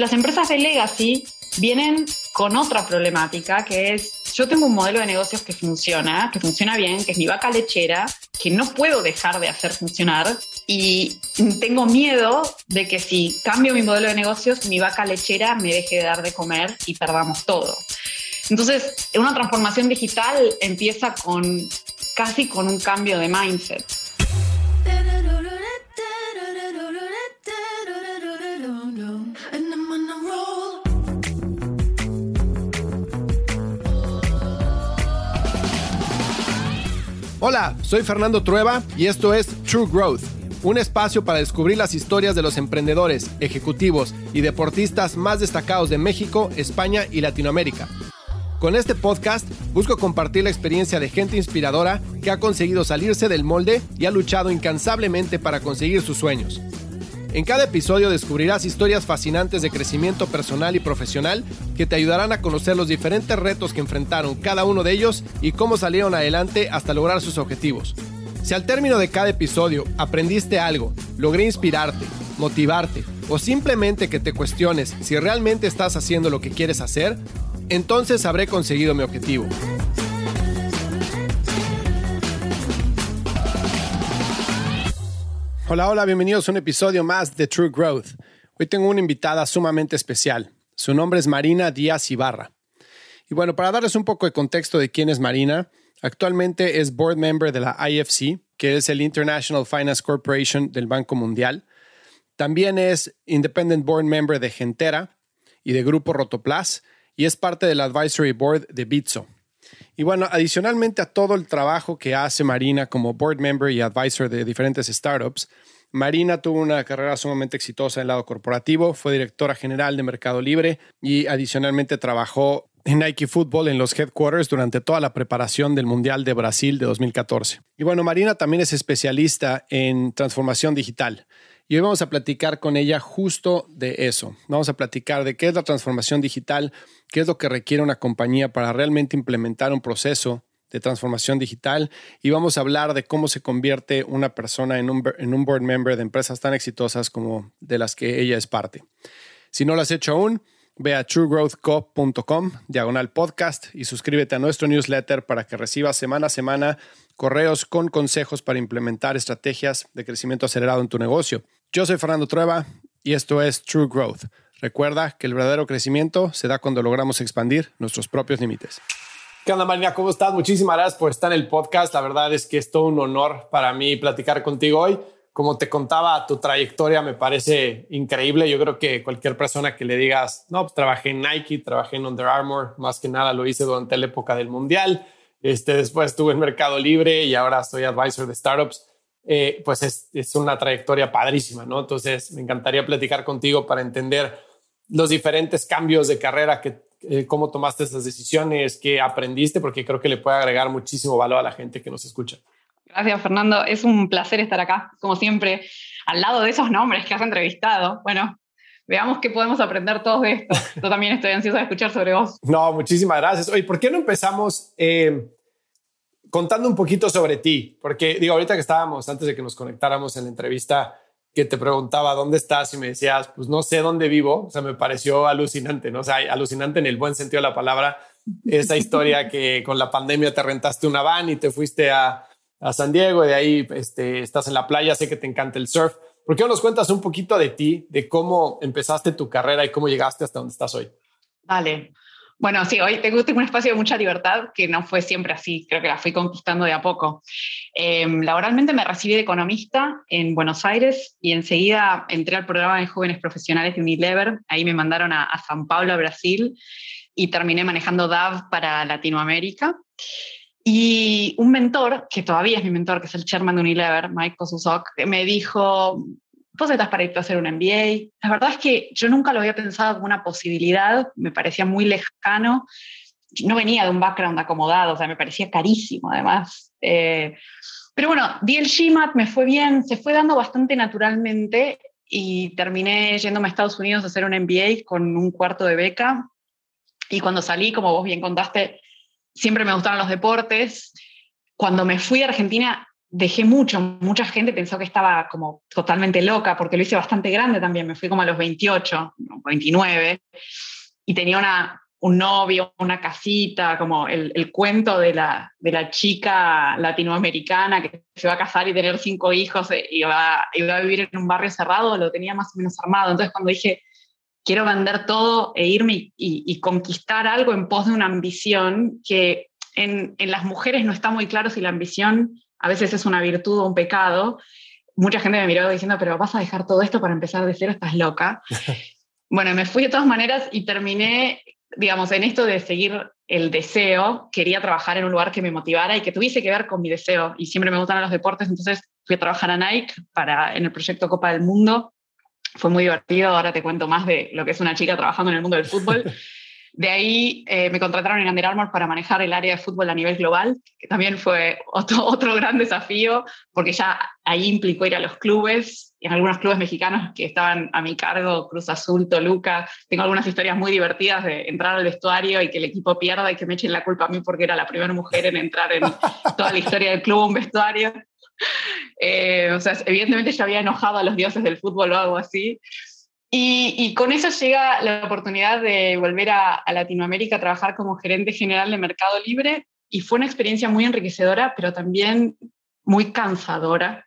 Las empresas de legacy vienen con otra problemática, que es, yo tengo un modelo de negocios que funciona bien, que es mi vaca lechera, que no puedo dejar de hacer funcionar, y tengo miedo de que si cambio mi modelo de negocios, mi vaca lechera me deje de dar de comer y perdamos todo. Entonces, una transformación digital empieza casi con un cambio de mindset. Hola, soy Fernando Trueba y esto es True Growth, un espacio para descubrir las historias de los emprendedores, ejecutivos y deportistas más destacados de México, España y Latinoamérica. Con este podcast busco compartir la experiencia de gente inspiradora que ha conseguido salirse del molde y ha luchado incansablemente para conseguir sus sueños. En cada episodio descubrirás historias fascinantes de crecimiento personal y profesional que te ayudarán a conocer los diferentes retos que enfrentaron cada uno de ellos y cómo salieron adelante hasta lograr sus objetivos. Si al término de cada episodio aprendiste algo, logré inspirarte, motivarte o simplemente que te cuestiones si realmente estás haciendo lo que quieres hacer, entonces habré conseguido mi objetivo. Hola, bienvenidos a un episodio más de True Growth. Hoy tengo una invitada sumamente especial. Su nombre es Marina Díaz Ibarra. Y bueno, para darles un poco de contexto de quién es Marina, actualmente es board member de la IFC, que es el International Finance Corporation del Banco Mundial. También es independent board member de Gentera y de Grupo Rotoplas y es parte del advisory board de Bitso. Y bueno, adicionalmente a todo el trabajo que hace Marina como board member y advisor de diferentes startups, Marina tuvo una carrera sumamente exitosa en el lado corporativo, fue directora general de Mercado Libre y adicionalmente trabajó en Nike Football en los headquarters durante toda la preparación del Mundial de Brasil de 2014. Y bueno, Marina también es especialista en transformación digital. Y hoy vamos a platicar con ella justo de eso. Vamos a platicar de qué es la transformación digital, qué es lo que requiere una compañía para realmente implementar un proceso de transformación digital y vamos a hablar de cómo se convierte una persona en un board member de empresas tan exitosas como de las que ella es parte. Si no lo has hecho aún, ve a truegrowthco.com/podcast y suscríbete a nuestro newsletter para que recibas semana a semana correos con consejos para implementar estrategias de crecimiento acelerado en tu negocio. Yo soy Fernando Trueba y esto es True Growth. Recuerda que el verdadero crecimiento se da cuando logramos expandir nuestros propios límites. ¿Qué onda, Marina? ¿Cómo estás? Muchísimas gracias por estar en el podcast. La verdad es que es todo un honor para mí platicar contigo hoy. Como te contaba, tu trayectoria me parece increíble. Yo creo que cualquier persona que le digas, no, pues trabajé en Nike, trabajé en Under Armour, más que nada lo hice durante la época del Mundial. Después estuve en Mercado Libre y ahora soy advisor de startups. Pues es una trayectoria padrísima, ¿no? Entonces me encantaría platicar contigo para entender los diferentes cambios de carrera, cómo tomaste esas decisiones, qué aprendiste, porque creo que le puede agregar muchísimo valor a la gente que nos escucha. Gracias, Fernando. Es un placer estar acá, como siempre, al lado de esos nombres que has entrevistado. Bueno, veamos qué podemos aprender todos de esto. Yo también estoy ansiosa de escuchar sobre vos. No, muchísimas gracias. Oye, ¿por qué no empezamos contando un poquito sobre ti? Porque digo, ahorita que estábamos, antes de que nos conectáramos en la entrevista, que te preguntaba dónde estás y me decías, pues no sé dónde vivo. O sea, me pareció alucinante, ¿no? O sea, alucinante en el buen sentido de la palabra. Esa historia que con la pandemia te rentaste una van y te fuiste a San Diego, de ahí estás en la playa, sé que te encanta el surf. ¿Por qué no nos cuentas un poquito de ti, de cómo empezaste tu carrera y cómo llegaste hasta donde estás hoy? Vale. Bueno, sí, hoy tengo un espacio de mucha libertad que no fue siempre así, creo que la fui conquistando de a poco. Laboralmente me recibí de economista en Buenos Aires y enseguida entré al programa de jóvenes profesionales de Unilever. Ahí me mandaron a São Paulo, a Brasil, y terminé manejando DAV para Latinoamérica. Y un mentor, que todavía es mi mentor, que es el chairman de Unilever, Mike Kosusok, me dijo, vos estás para irte a hacer un MBA. La verdad es que yo nunca lo había pensado como una posibilidad, me parecía muy lejano. No venía de un background acomodado, o sea, me parecía carísimo además. Pero bueno, di el GMAT, me fue bien, se fue dando bastante naturalmente y terminé yéndome a Estados Unidos a hacer un MBA con un cuarto de beca. Y cuando salí, como vos bien contaste, siempre me gustaron los deportes. Cuando me fui a Argentina, dejé mucha gente pensó que estaba como totalmente loca, porque lo hice bastante grande también, me fui como a los 28, 29, y tenía un novio, una casita, como el cuento de la chica latinoamericana que se va a casar y tener 5 hijos y va a vivir en un barrio cerrado, lo tenía más o menos armado. Entonces cuando dije, quiero vender todo e irme y conquistar algo en pos de una ambición, que en las mujeres no está muy claro si la ambición a veces es una virtud o un pecado. Mucha gente me miró diciendo, pero vas a dejar todo esto para empezar de cero, estás loca. Bueno, me fui de todas maneras y terminé, digamos, en esto de seguir el deseo. Quería trabajar en un lugar que me motivara y que tuviese que ver con mi deseo. Y siempre me gustan los deportes, entonces fui a trabajar a Nike en el proyecto Copa del Mundo. Fue muy divertido, ahora te cuento más de lo que es una chica trabajando en el mundo del fútbol. De ahí me contrataron en Under Armour para manejar el área de fútbol a nivel global, que también fue otro gran desafío, porque ya ahí implicó ir a los clubes, y en algunos clubes mexicanos que estaban a mi cargo, Cruz Azul, Toluca. Tengo algunas historias muy divertidas de entrar al vestuario y que el equipo pierda y que me echen la culpa a mí porque era la primera mujer en entrar en toda la historia del club a un vestuario. O sea, evidentemente ya había enojado a los dioses del fútbol o algo así. Y con eso llega la oportunidad de volver a Latinoamérica a trabajar como gerente general de Mercado Libre, y fue una experiencia muy enriquecedora, pero también muy cansadora.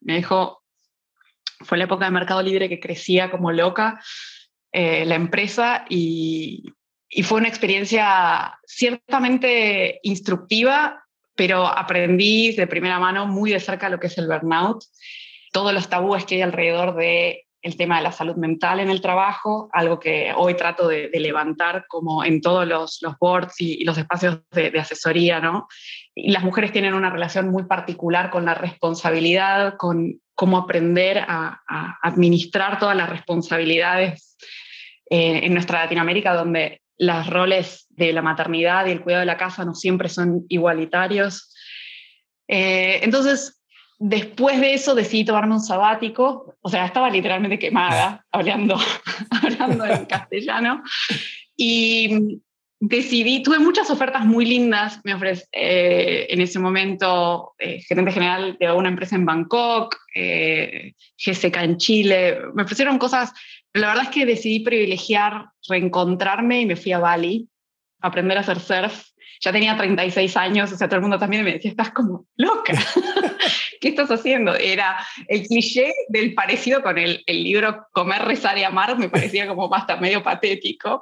Fue la época de Mercado Libre que crecía como loca la empresa, y fue una experiencia ciertamente instructiva, pero aprendí de primera mano muy de cerca lo que es el burnout, todos los tabúes que hay alrededor de el tema de la salud mental en el trabajo, algo que hoy trato de levantar como en todos los boards y los espacios de asesoría, ¿no? Y las mujeres tienen una relación muy particular con la responsabilidad, con cómo aprender a administrar todas las responsabilidades en nuestra Latinoamérica, donde los roles de la maternidad y el cuidado de la casa no siempre son igualitarios. Entonces, después de eso decidí tomarme un sabático, o sea, estaba literalmente quemada hablando en castellano, y tuve muchas ofertas muy lindas. Me ofrecí en ese momento gerente general de una empresa en Bangkok, GSK en Chile, me ofrecieron cosas, pero la verdad es que decidí privilegiar reencontrarme y me fui a Bali a aprender a hacer surf. Ya tenía 36 años, o sea, todo el mundo también me decía, estás como loca, ¿qué estás haciendo? Era el cliché del parecido con el libro Comer, Rezar y Amar, me parecía como hasta medio patético.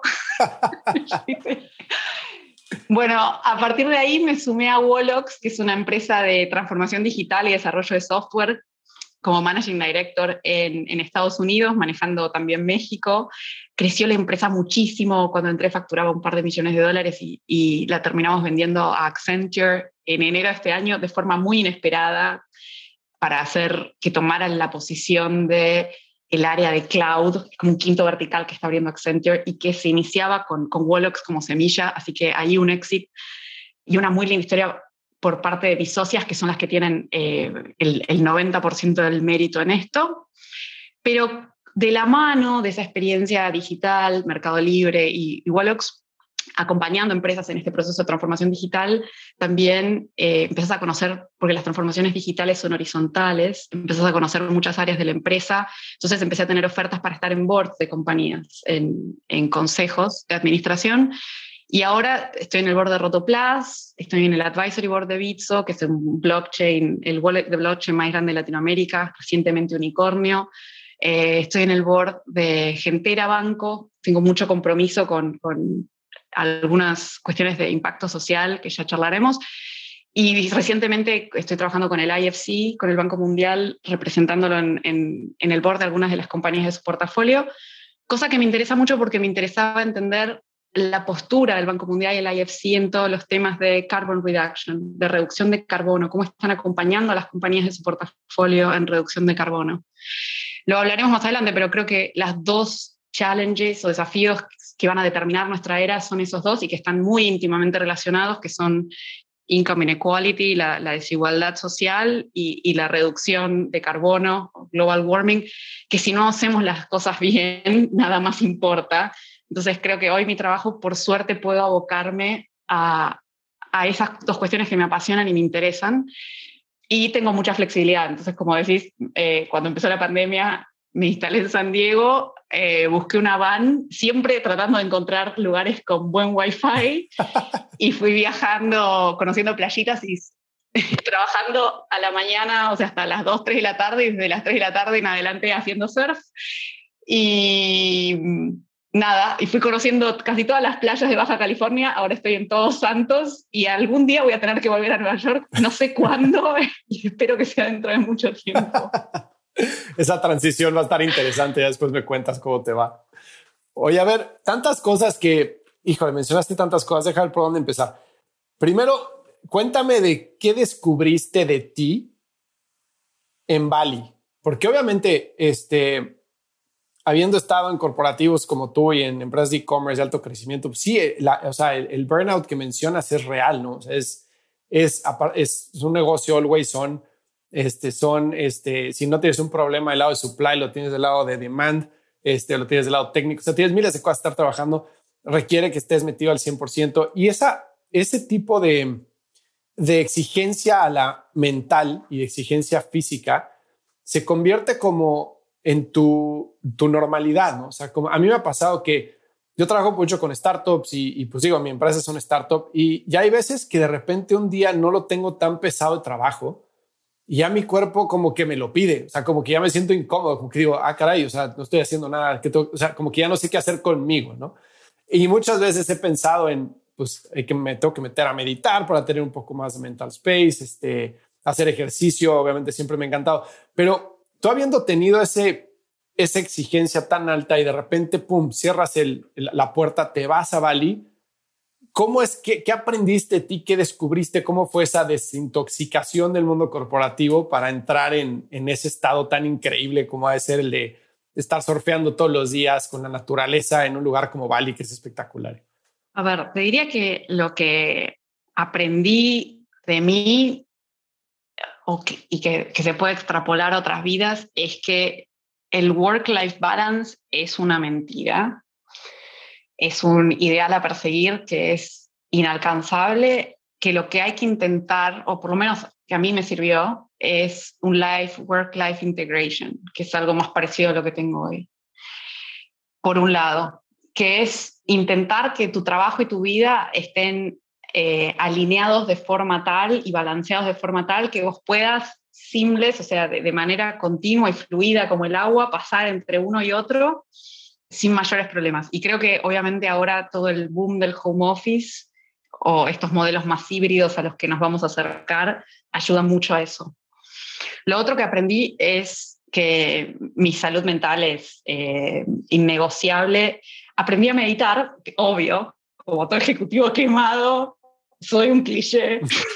Bueno, a partir de ahí me sumé a Wolox, que es una empresa de transformación digital y desarrollo de software, como Managing Director en Estados Unidos, manejando también México. Creció la empresa muchísimo. Cuando entré facturaba un par de millones de dólares y la terminamos vendiendo a Accenture en enero de este año de forma muy inesperada, para hacer que tomaran la posición de el área de cloud, como un quinto vertical que está abriendo Accenture, y que se iniciaba con Wolox como semilla. Así que ahí un éxito y una muy linda historia por parte de mis socias, que son las que tienen el 90% del mérito en esto. Pero de la mano de esa experiencia digital, Mercado Libre y Wolox, acompañando empresas en este proceso de transformación digital, también empezás a conocer, porque las transformaciones digitales son horizontales, empezás a conocer muchas áreas de la empresa. Entonces empecé a tener ofertas para estar en boards de compañías, en consejos de administración. Y ahora estoy en el board de Rotoplas, estoy en el advisory board de Bitso, que es un blockchain, el wallet de blockchain más grande de Latinoamérica, recientemente unicornio. Estoy en el board de Gentera Banco, tengo mucho compromiso con algunas cuestiones de impacto social que ya charlaremos. Y recientemente estoy trabajando con el IFC, con el Banco Mundial, representándolo en el board de algunas de las compañías de su portafolio, cosa que me interesa mucho porque me interesaba entender la postura del Banco Mundial y el IFC en todos los temas de carbon reduction, de reducción de carbono, cómo están acompañando a las compañías de su portafolio en reducción de carbono. Lo hablaremos más adelante, pero creo que las dos challenges o desafíos que van a determinar nuestra era son esos dos y que están muy íntimamente relacionados, que son income inequality, la desigualdad social y la reducción de carbono, global warming, que si no hacemos las cosas bien, nada más importa. Entonces creo que hoy mi trabajo, por suerte, puedo abocarme a esas dos cuestiones que me apasionan y me interesan. y tengo mucha flexibilidad. Entonces, como decís, cuando empezó la pandemia, me instalé en San Diego, busqué una van, siempre tratando de encontrar lugares con buen wifi, y fui viajando, conociendo playitas y trabajando a la mañana, o sea, hasta las 2, 3 de la tarde, y desde las 3 de la tarde en adelante haciendo surf. Y nada, y fui conociendo casi todas las playas de Baja California. Ahora estoy en Todos Santos y algún día voy a tener que volver a Nueva York, no sé cuándo, y espero que sea dentro de mucho tiempo. Esa transición va a estar interesante, ya después me cuentas cómo te va. Oye, a ver, tantas cosas que, híjole, mencionaste tantas cosas, déjame ver por dónde empezar. Primero, cuéntame de qué descubriste de ti en Bali, porque obviamente, habiendo estado en corporativos como tú y en empresas de e-commerce de alto crecimiento, pues sí, o sea, el burnout que mencionas es real, ¿no? O sea, es un negocio always on. Si no tienes un problema del lado de supply, lo tienes del lado de demand, lo tienes del lado técnico. O sea, tienes miles de cosas a estar trabajando. Requiere que estés metido al 100%. Y ese tipo de exigencia a la mental y de exigencia física se convierte como en tu normalidad, ¿no? O sea, como a mí me ha pasado que yo trabajo mucho con startups y pues digo, mi empresa es una startup y ya hay veces que de repente un día no lo tengo tan pesado el trabajo y ya mi cuerpo como que me lo pide, o sea, como que ya me siento incómodo, como que digo, caray, o sea, no estoy haciendo nada, o sea, como que ya no sé qué hacer conmigo, ¿no? Y muchas veces he pensado en, pues, que me tengo que meter a meditar para tener un poco más de mental space, hacer ejercicio, obviamente siempre me ha encantado, pero tú habiendo tenido esa exigencia tan alta y de repente, pum, cierras la puerta, te vas a Bali. ¿Cómo es qué aprendiste de ti? ¿Qué descubriste? ¿Cómo fue esa desintoxicación del mundo corporativo para entrar en ese estado tan increíble como ha de ser el de estar surfeando todos los días con la naturaleza en un lugar como Bali, que es espectacular? A ver, te diría que lo que aprendí de mí y que se puede extrapolar a otras vidas es que el work-life balance es una mentira. Es un ideal a perseguir que es inalcanzable, que lo que hay que intentar, o por lo menos que a mí me sirvió, es un work-life integration, que es algo más parecido a lo que tengo hoy. Por un lado, que es intentar que tu trabajo y tu vida estén alineados de forma tal y balanceados de forma tal que vos puedas seamless, o sea, de manera continua y fluida como el agua, pasar entre uno y otro sin mayores problemas. Y creo que obviamente ahora todo el boom del home office o estos modelos más híbridos a los que nos vamos a acercar ayudan mucho a eso. Lo otro que aprendí es que mi salud mental es innegociable. Aprendí a meditar, obvio, como todo ejecutivo quemado, soy un cliché.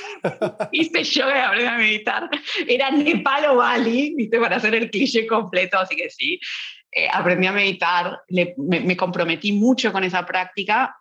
Hice yoga y aprendí a meditar. Era Nepal o Bali, ¿viste? Para hacer el cliché completo, así que sí. Aprendí a meditar, me comprometí mucho con esa práctica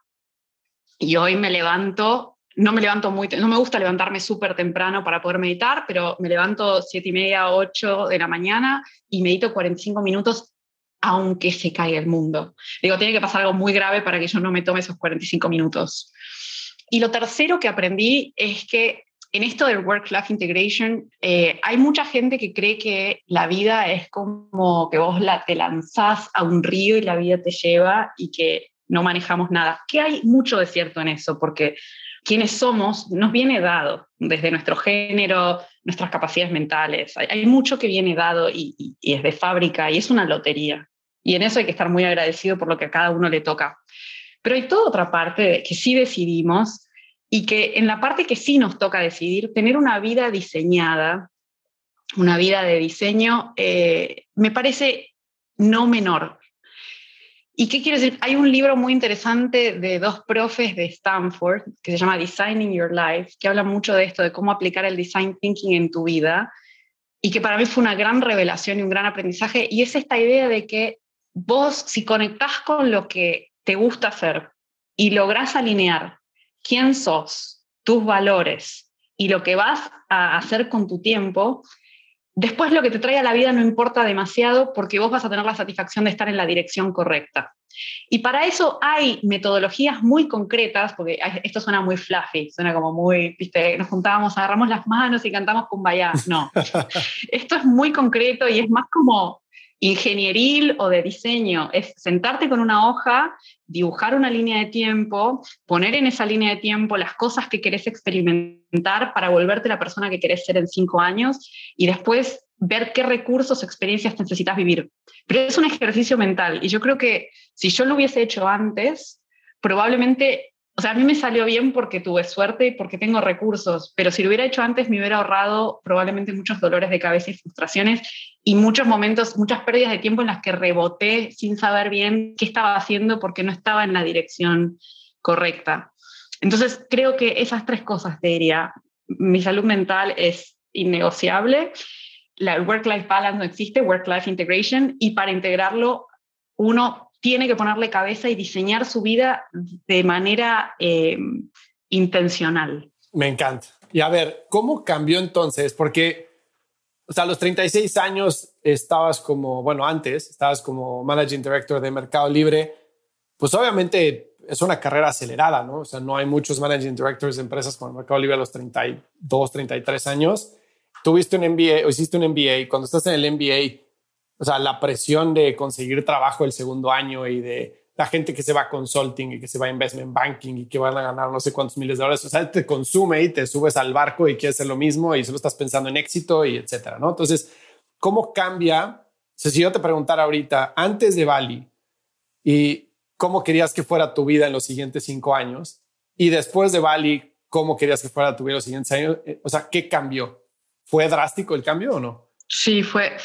y hoy me levanto, no me gusta levantarme súper temprano para poder meditar, pero me levanto 7:30, 8 de la mañana y medito 45 minutos aunque se caiga el mundo. Digo, tiene que pasar algo muy grave para que yo no me tome esos 45 minutos. Y lo tercero que aprendí es que en esto del work-life integration, hay mucha gente que cree que la vida es como que vos te lanzás a un río y la vida te lleva y que no manejamos nada. Que hay mucho de cierto en eso, porque quienes somos nos viene dado desde nuestro género, nuestras capacidades mentales. Hay mucho que viene dado y es de fábrica y es una lotería. Y en eso hay que estar muy agradecido por lo que a cada uno le toca. Pero hay toda otra parte que sí decidimos y que en la parte que sí nos toca decidir, tener una vida diseñada, una vida de diseño, me parece no menor. ¿Y qué quiero decir? Hay un libro muy interesante de 2 profes de Stanford que se llama Designing Your Life, que habla mucho de esto, de cómo aplicar el design thinking en tu vida, y que para mí fue una gran revelación y un gran aprendizaje, y es esta idea de que vos, si conectás con lo que te gusta hacer y lográs alinear quién sos, tus valores y lo que vas a hacer con tu tiempo, después lo que te traiga la vida no importa demasiado porque vos vas a tener la satisfacción de estar en la dirección correcta. Y para eso hay metodologías muy concretas, porque esto suena muy fluffy, suena como muy, viste, nos juntábamos, agarramos las manos y cantamos Kumbaya. No, esto es muy concreto y es más como ingenieril o de diseño. Es sentarte con una hoja, dibujar una línea de tiempo, poner en esa línea de tiempo las cosas que querés experimentar para volverte la persona que querés ser en 5 años y después ver qué recursos o experiencias necesitas vivir. Pero es un ejercicio mental y yo creo que si yo lo hubiese hecho antes, probablemente, o sea, a mí me salió bien porque tuve suerte y porque tengo recursos, pero si lo hubiera hecho antes me hubiera ahorrado probablemente muchos dolores de cabeza y frustraciones y muchos momentos, muchas pérdidas de tiempo en las que reboté sin saber bien qué estaba haciendo porque no estaba en la dirección correcta. Entonces, creo que esas 3 cosas te diría. Mi salud mental es innegociable, la work-life balance no existe, work-life integration, y para integrarlo uno tiene que ponerle cabeza y diseñar su vida de manera intencional. Me encanta. Y a ver, ¿cómo cambió entonces? Porque, o sea, a los 36 años estabas como, bueno, antes estabas como Managing Director de Mercado Libre, pues obviamente es una carrera acelerada, ¿no? O sea, no hay muchos Managing Directors de empresas como Mercado Libre a los 32, 33 años. Tuviste un MBA o hiciste un MBA. Y cuando estás en el MBA, o sea, la presión de conseguir trabajo el segundo año y de la gente que se va a consulting y que se va a investment banking y que van a ganar no sé cuántos miles de dólares, o sea, te consume y te subes al barco y quieres hacer lo mismo y solo estás pensando en éxito y etcétera, ¿no? Entonces, ¿cómo cambia? O sea, si yo te preguntara ahorita, antes de Bali, y cómo querías que fuera tu vida en los siguientes 5 años, y después de Bali, cómo querías que fuera tu vida en los siguientes años, o sea, ¿qué cambió? ¿Fue drástico el cambio o no? Sí, fue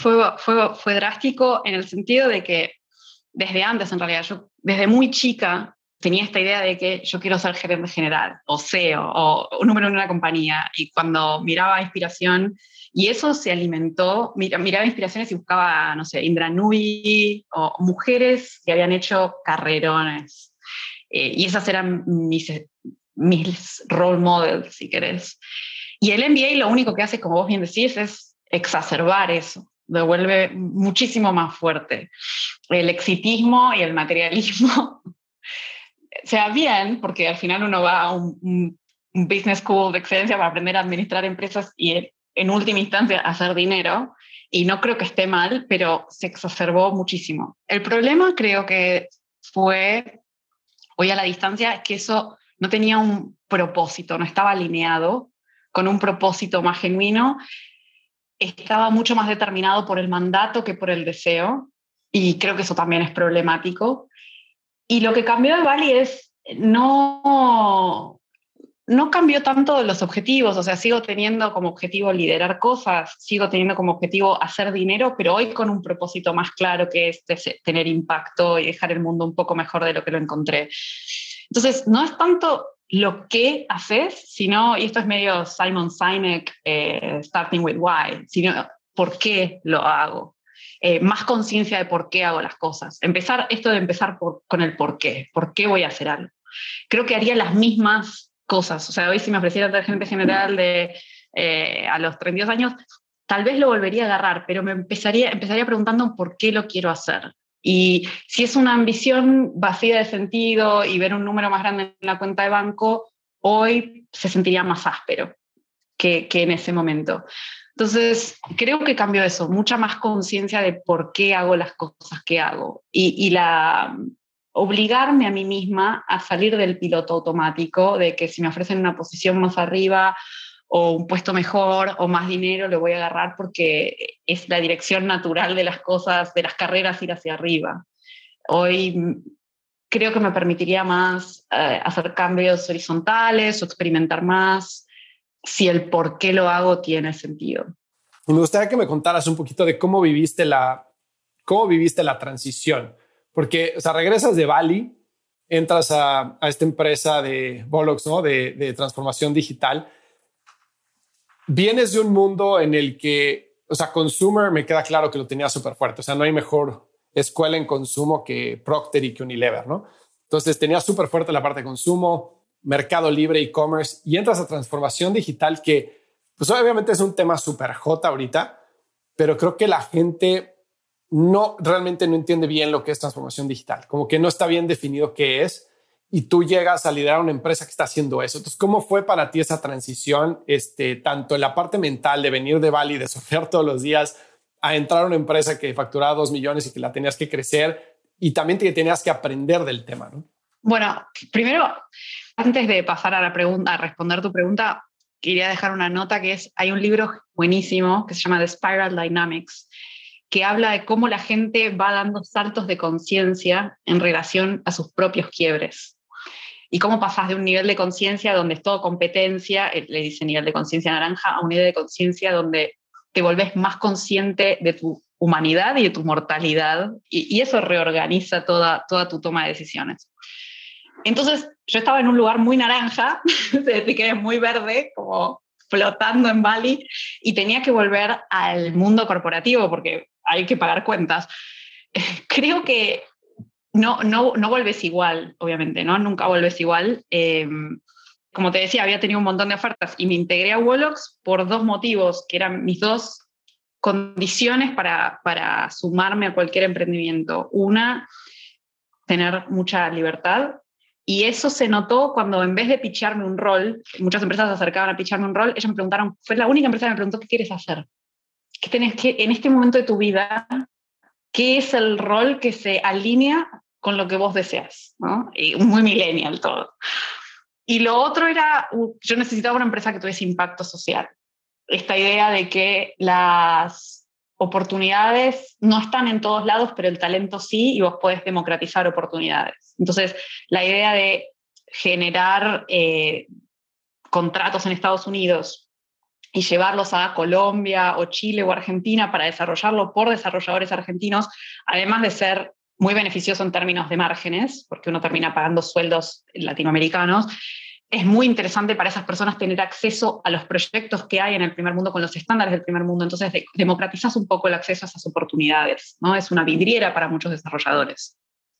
drástico en el sentido de que desde antes, en realidad, yo desde muy chica tenía esta idea de que yo quiero ser gerente general o CEO o un número en una compañía. Y cuando miraba inspiración, y eso se alimentó, miraba inspiraciones y buscaba, no sé, Indra Nooyi o mujeres que habían hecho carrerones. Y esas eran mis role models, si querés. Y el MBA lo único que hace, como vos bien decís, es exacerbar eso, lo vuelve muchísimo más fuerte. El exitismo y el materialismo, o sea, bien, porque al final uno va a un business school de excelencia para aprender a administrar empresas y en última instancia hacer dinero, y no creo que esté mal, pero se exacerbó muchísimo. El problema creo que fue, hoy a la distancia, es que eso no tenía un propósito, no estaba alineado con un propósito más genuino, estaba mucho más determinado por el mandato que por el deseo, y creo que eso también es problemático. Y lo que cambió de Bali es, no cambió tanto los objetivos, o sea, sigo teniendo como objetivo liderar cosas, sigo teniendo como objetivo hacer dinero, pero hoy con un propósito más claro que es tener impacto y dejar el mundo un poco mejor de lo que lo encontré. Entonces, no es tanto lo que haces, sino, y esto es medio Simon Sinek, Starting with Why, sino por qué lo hago. Más conciencia de por qué hago las cosas. Esto de empezar con el por qué voy a hacer algo. Creo que haría las mismas cosas. O sea, hoy si me ofreciera ser gerente general a los 32 años, tal vez lo volvería a agarrar, pero empezaría preguntando por qué lo quiero hacer. Y si es una ambición vacía de sentido y ver un número más grande en la cuenta de banco, hoy se sentiría más áspero que en ese momento. Entonces, creo que cambió eso, mucha más conciencia de por qué hago las cosas que hago. Y obligarme a mí misma a salir del piloto automático, de que si me ofrecen una posición más arriba o un puesto mejor o más dinero, lo voy a agarrar porque es la dirección natural de las cosas, de las carreras, ir hacia arriba. Hoy creo que me permitiría más hacer cambios horizontales o experimentar más si el por qué lo hago tiene sentido. Y me gustaría que me contaras un poquito de cómo viviste la transición. Porque, o sea, regresas de Bali, entras a esta empresa de Bolox, ¿no? De transformación digital. Vienes de un mundo en el que, o sea, consumer me queda claro que lo tenía súper fuerte. O sea, no hay mejor escuela en consumo que Procter y que Unilever, ¿no? Entonces tenía súper fuerte la parte de consumo, Mercado Libre, e-commerce, y entras a transformación digital que, pues obviamente es un tema súper hot ahorita, pero creo que la gente realmente no entiende bien lo que es transformación digital, como que no está bien definido qué es, y tú llegas a liderar una empresa que está haciendo eso. Entonces, ¿cómo fue para ti esa transición, tanto en la parte mental de venir de Bali, de surfear todos los días, a entrar a una empresa que facturaba 2 millones y que la tenías que crecer, y también que tenías que aprender del tema, ¿no? Bueno, primero, antes de pasar a responder tu pregunta, quería dejar una nota hay un libro buenísimo que se llama The Spiral Dynamics, que habla de cómo la gente va dando saltos de conciencia en relación a sus propios quiebres. Y cómo pasás de un nivel de conciencia donde es todo competencia, le dice nivel de conciencia naranja, a un nivel de conciencia donde te volvés más consciente de tu humanidad y de tu mortalidad, y eso reorganiza toda tu toma de decisiones. Entonces, yo estaba en un lugar muy naranja, desde que es muy verde, como flotando en Bali, y tenía que volver al mundo corporativo porque hay que pagar cuentas. Creo que no vuelves igual, obviamente, ¿no? Nunca vuelves igual. Como te decía, había tenido un montón de ofertas y me integré a Wolox por 2 motivos, que eran mis 2 condiciones para sumarme a cualquier emprendimiento. Una, tener mucha libertad. Y eso se notó cuando, en vez de pitcharme un rol, muchas empresas se acercaban a pitcharme un rol, ellos me preguntaron, fue la única empresa que me preguntó, ¿qué quieres hacer? ¿Qué tenés que, en este momento de tu vida, qué es el rol que se alinea con lo que vos deseas? ¿No? Y muy millennial todo. Y lo otro era, yo necesitaba una empresa que tuviese impacto social. Esta idea de que las oportunidades no están en todos lados, pero el talento sí, y vos podés democratizar oportunidades. Entonces, la idea de generar contratos en Estados Unidos y llevarlos a Colombia o Chile o Argentina para desarrollarlo por desarrolladores argentinos, además de ser muy beneficioso en términos de márgenes, porque uno termina pagando sueldos latinoamericanos, es muy interesante para esas personas tener acceso a los proyectos que hay en el primer mundo con los estándares del primer mundo. Entonces, democratizas un poco el acceso a esas oportunidades, ¿no? Es una vidriera para muchos desarrolladores.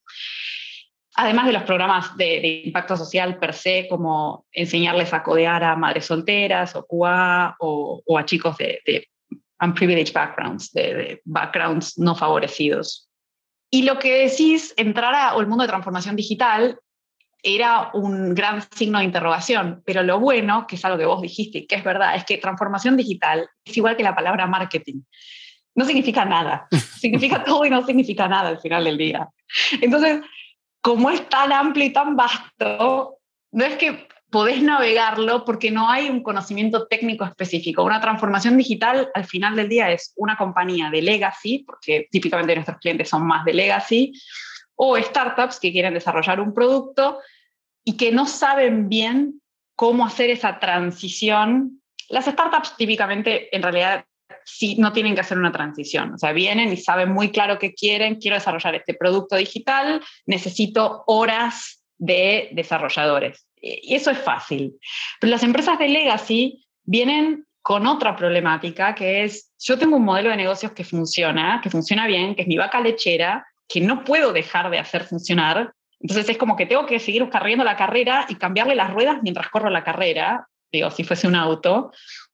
Además de los programas de impacto social per se, como enseñarles a codear a madres solteras o QA o a chicos de unprivileged backgrounds, de backgrounds no favorecidos. Y lo que decís, entrar al mundo de transformación digital, era un gran signo de interrogación, pero lo bueno, que es algo que vos dijiste y que es verdad, es que transformación digital es igual que la palabra marketing. No significa nada, significa todo y no significa nada al final del día. Entonces, como es tan amplio y tan vasto, no es que podés navegarlo porque no hay un conocimiento técnico específico. Una transformación digital al final del día es una compañía de legacy, porque típicamente nuestros clientes son más de legacy, o startups que quieren desarrollar un producto y que no saben bien cómo hacer esa transición. Las startups típicamente, en realidad, sí no tienen que hacer una transición. O sea, vienen y saben muy claro qué quieren. Quiero desarrollar este producto digital, necesito horas de desarrolladores. Y eso es fácil. Pero las empresas de legacy vienen con otra problemática, que es, yo tengo un modelo de negocios que funciona bien, que es mi vaca lechera, que no puedo dejar de hacer funcionar. Entonces es como que tengo que seguir corriendo la carrera y cambiarle las ruedas mientras corro la carrera, digo, si fuese un auto.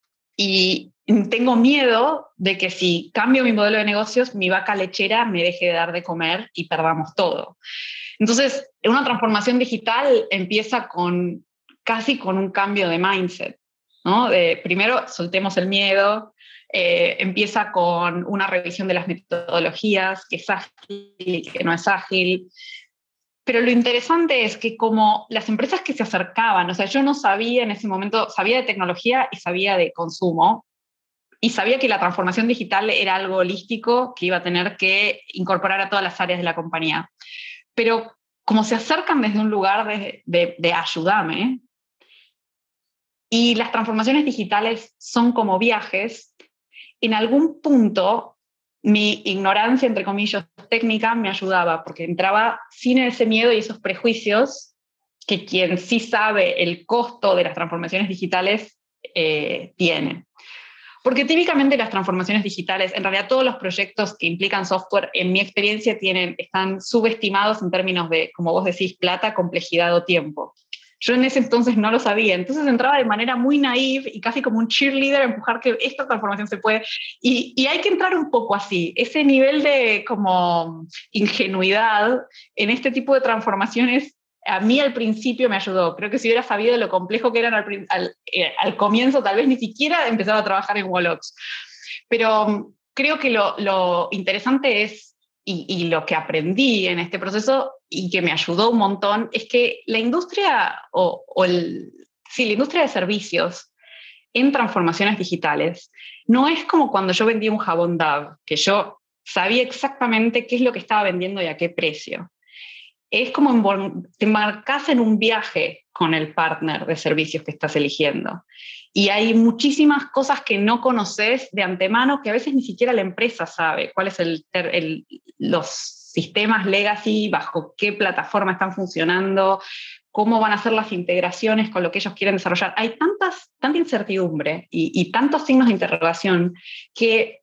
Y tengo miedo de que si cambio mi modelo de negocios, mi vaca lechera me deje de dar de comer y perdamos todo. Entonces, una transformación digital empieza casi con un cambio de mindset, ¿no? Primero, soltemos el miedo. Empieza con una revisión de las metodologías, que es ágil, que no es ágil. Pero lo interesante es que como las empresas que se acercaban, o sea, yo no sabía en ese momento, sabía de tecnología y sabía de consumo, y sabía que la transformación digital era algo holístico que iba a tener que incorporar a todas las áreas de la compañía. Pero como se acercan desde un lugar de ayúdame, y las transformaciones digitales son como viajes, en algún punto mi ignorancia, entre comillas, técnica me ayudaba, porque entraba sin ese miedo y esos prejuicios que quien sí sabe el costo de las transformaciones digitales tiene. Porque típicamente las transformaciones digitales, en realidad todos los proyectos que implican software, en mi experiencia, están subestimados en términos de, como vos decís, plata, complejidad o tiempo. Yo en ese entonces no lo sabía, entonces entraba de manera muy naive y casi como un cheerleader a empujar que esta transformación se puede. Y hay que entrar un poco así, ese nivel de como ingenuidad en este tipo de transformaciones. A mí al principio me ayudó. Creo que si hubiera sabido lo complejo que eran al comienzo, tal vez ni siquiera empezaba a trabajar en Wolox. Pero creo que lo interesante es, y lo que aprendí en este proceso y que me ayudó un montón, es que la industria, la industria de servicios en transformaciones digitales no es como cuando yo vendía un jabón Dove, que yo sabía exactamente qué es lo que estaba vendiendo y a qué precio. Es como te embarcas en un viaje con el partner de servicios que estás eligiendo. Y hay muchísimas cosas que no conoces de antemano, que a veces ni siquiera la empresa sabe cuáles son los sistemas legacy, bajo qué plataforma están funcionando, cómo van a ser las integraciones con lo que ellos quieren desarrollar. Hay tanta incertidumbre y tantos signos de interrogación que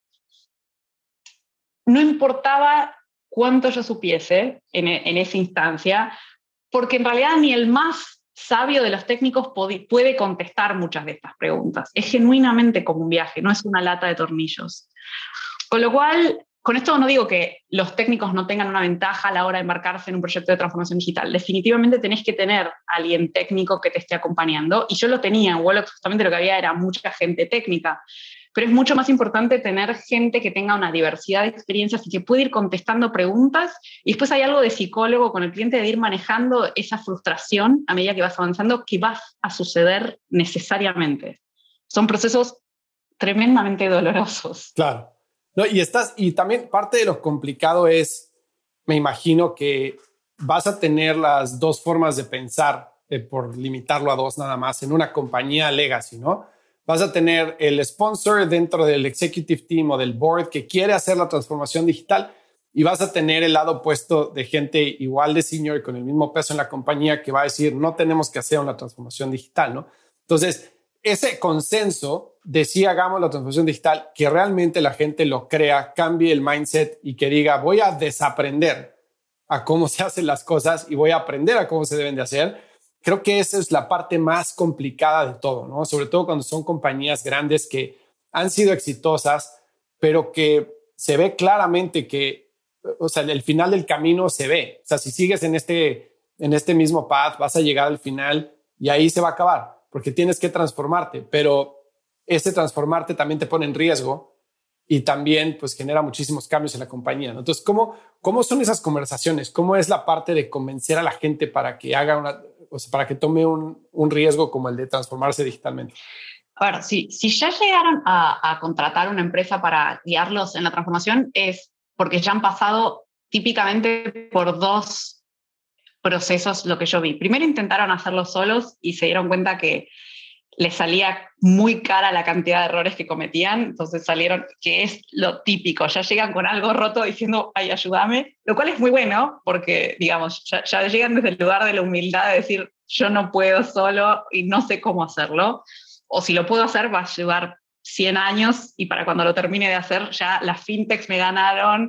no importaba cuánto yo supiese en esa instancia, porque en realidad ni el más sabio de los técnicos puede contestar muchas de estas preguntas. Es genuinamente como un viaje, no es una lata de tornillos. Con lo cual, con esto no digo que los técnicos no tengan una ventaja a la hora de embarcarse en un proyecto de transformación digital. Definitivamente tenés que tener a alguien técnico que te esté acompañando, y yo lo tenía. En Wolox justamente lo que había era mucha gente técnica, pero es mucho más importante tener gente que tenga una diversidad de experiencias y que pueda ir contestando preguntas, y después hay algo de psicólogo con el cliente de ir manejando esa frustración a medida que vas avanzando, que va a suceder necesariamente. Son procesos tremendamente dolorosos. Claro. No, y también parte de lo complicado es, me imagino que vas a tener las dos formas de pensar, por limitarlo a dos nada más, en una compañía legacy, ¿no? Vas a tener el sponsor dentro del executive team o del board que quiere hacer la transformación digital, y vas a tener el lado opuesto de gente igual de senior con el mismo peso en la compañía que va a decir no tenemos que hacer una transformación digital, ¿no? Entonces, ese consenso de si hagamos la transformación digital, que realmente la gente lo crea, cambie el mindset y que diga voy a desaprender a cómo se hacen las cosas y voy a aprender a cómo se deben de hacer. Creo que esa es la parte más complicada de todo, ¿no? Sobre todo cuando son compañías grandes que han sido exitosas, pero que se ve claramente que, o sea, el final del camino se ve. O sea, si sigues en este mismo path, vas a llegar al final y ahí se va a acabar, porque tienes que transformarte, pero ese transformarte también te pone en riesgo y también pues genera muchísimos cambios en la compañía, ¿no? Entonces, ¿cómo son esas conversaciones? ¿Cómo es la parte de convencer a la gente para que haga para que tome un riesgo como el de transformarse digitalmente? A ver, si ya llegaron a contratar una empresa para guiarlos en la transformación, es porque ya han pasado típicamente por dos procesos lo que yo vi. Primero intentaron hacerlo solos y se dieron cuenta que les salía muy cara la cantidad de errores que cometían, entonces salieron, que es lo típico, ya llegan con algo roto diciendo, ay, ayúdame, lo cual es muy bueno, porque, digamos, ya llegan desde el lugar de la humildad de decir, yo no puedo solo y no sé cómo hacerlo, o si lo puedo hacer va a llevar 100 años y para cuando lo termine de hacer ya las fintechs me ganaron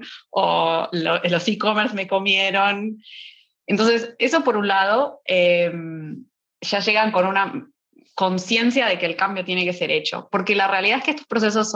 o los e-commerce me comieron. Entonces, eso por un lado, ya llegan con una conciencia de que el cambio tiene que ser hecho, porque la realidad es que estos procesos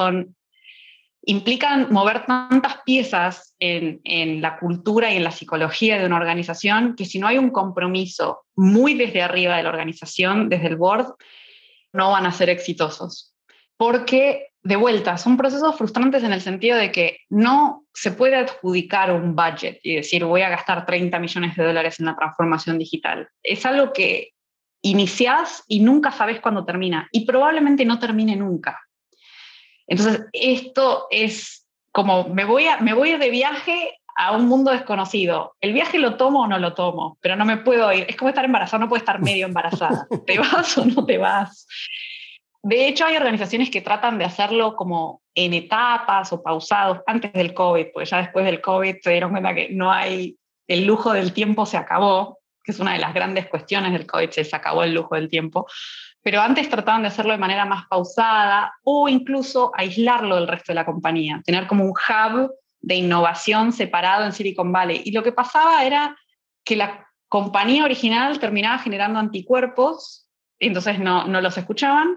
implican mover tantas piezas en la cultura y en la psicología de una organización que si no hay un compromiso muy desde arriba de la organización, desde el board, no van a ser exitosos. Porque, de vuelta, son procesos frustrantes en el sentido de que no se puede adjudicar un budget y decir voy a gastar $30 millones en la transformación digital. Es algo que iniciás y nunca sabes cuándo termina y probablemente no termine nunca. Entonces, esto es como me voy de viaje a un mundo desconocido. ¿El viaje lo tomo o no lo tomo? Pero no me puedo ir. Es como estar embarazada, no puedo estar medio embarazada. ¿Te vas o no te vas? De hecho, hay organizaciones que tratan de hacerlo como en etapas o pausados antes del COVID, porque ya después del COVID se dieron cuenta que no hay, el lujo del tiempo se acabó, que es una de las grandes cuestiones del COVID, se acabó el lujo del tiempo. Pero antes trataban de hacerlo de manera más pausada o incluso aislarlo del resto de la compañía, tener como un hub de innovación separado en Silicon Valley. Y lo que pasaba era que compañía original terminaba generando anticuerpos, entonces no los escuchaban,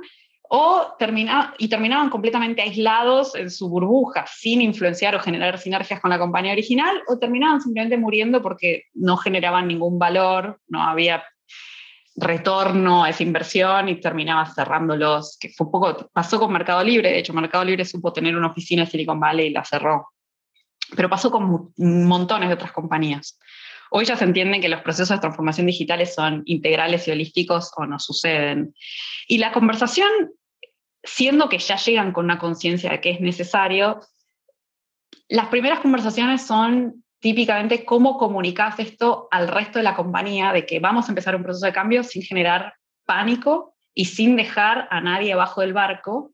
terminaban completamente aislados en su burbuja, sin influenciar o generar sinergias con la compañía original, o terminaban simplemente muriendo porque no generaban ningún valor, no había retorno a esa inversión y terminaba cerrándolos, que fue un poco, pasó con Mercado Libre. De hecho, Mercado Libre supo tener una oficina en Silicon Valley y la cerró, pero pasó con montones de otras compañías. Hoy ya se entiende que los procesos de transformación digitales son integrales y holísticos o no suceden. Y la conversación, siendo que ya llegan con una conciencia de que es necesario, las primeras conversaciones son típicamente cómo comunicas esto al resto de la compañía, de que vamos a empezar un proceso de cambio sin generar pánico y sin dejar a nadie abajo del barco,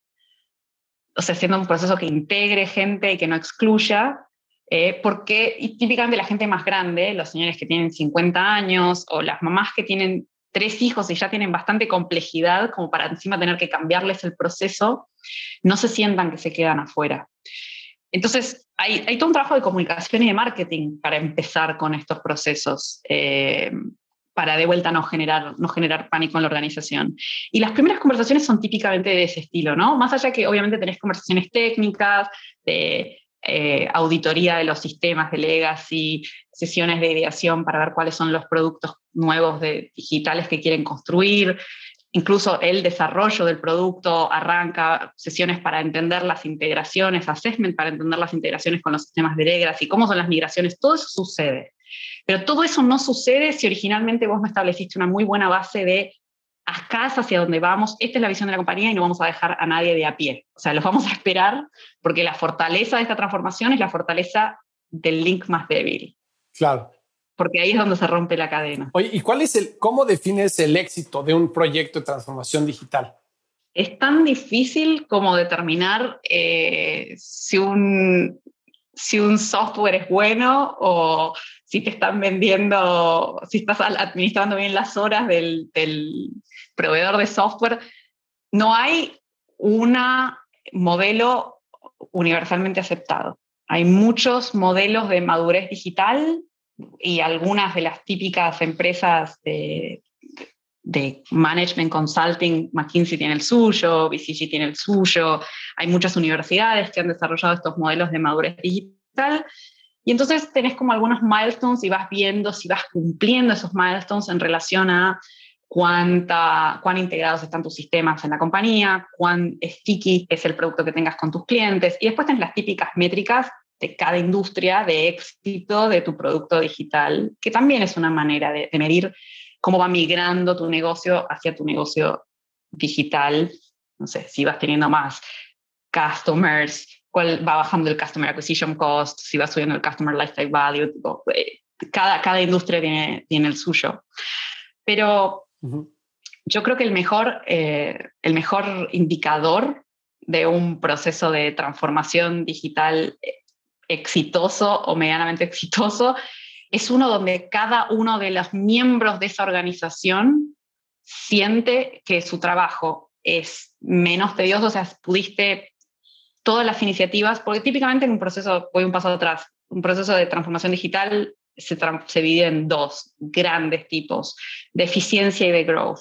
o sea, siendo un proceso que integre gente y que no excluya, porque y típicamente la gente más grande, los señores que tienen 50 años o las mamás que tienen 3 hijos y ya tienen bastante complejidad como para encima tener que cambiarles el proceso, no se sientan que se quedan afuera. Entonces, hay todo un trabajo de comunicación y de marketing para empezar con estos procesos, para de vuelta no generar pánico en la organización. Y las primeras conversaciones son típicamente de ese estilo, ¿no? Más allá que obviamente tenés conversaciones técnicas, de auditoría de los sistemas de legacy, sesiones de ideación para ver cuáles son los productos nuevos digitales que quieren construir. Incluso el desarrollo del producto arranca sesiones para entender las integraciones, assessment para entender las integraciones con los sistemas de legacy, cómo son las migraciones, todo eso sucede. Pero todo eso no sucede si originalmente vos no estableciste una muy buena base de acá es hacia donde vamos, esta es la visión de la compañía y no vamos a dejar a nadie de a pie. O sea, los vamos a esperar porque la fortaleza de esta transformación es la fortaleza del link más débil. Claro. Porque ahí es donde se rompe la cadena. Oye, ¿y cómo defines el éxito de un proyecto de transformación digital? Es tan difícil como determinar si un software es bueno o si te están vendiendo, si estás administrando bien las horas del proveedor de software. No hay un modelo universalmente aceptado. Hay muchos modelos de madurez digital y algunas de las típicas empresas de management consulting, McKinsey tiene el suyo, BCG tiene el suyo, hay muchas universidades que han desarrollado estos modelos de madurez digital, y entonces tenés como algunos milestones y vas viendo si vas cumpliendo esos milestones en relación a cuán integrados están tus sistemas en la compañía, cuán sticky es el producto que tengas con tus clientes, y después tenés las típicas métricas de cada industria de éxito de tu producto digital, que también es una manera de medir cómo va migrando tu negocio hacia tu negocio digital. No sé, si vas teniendo más customers, cuál va bajando el customer acquisition cost, si va subiendo el customer lifetime value. Cada industria tiene el suyo. Pero yo creo que el mejor indicador de un proceso de transformación digital exitoso o medianamente exitoso es uno donde cada uno de los miembros de esa organización siente que su trabajo es menos tedioso, o sea, pudiste todas las iniciativas, porque típicamente en un proceso, voy un paso atrás, un proceso de transformación digital se divide en 2 grandes tipos, de eficiencia y de growth.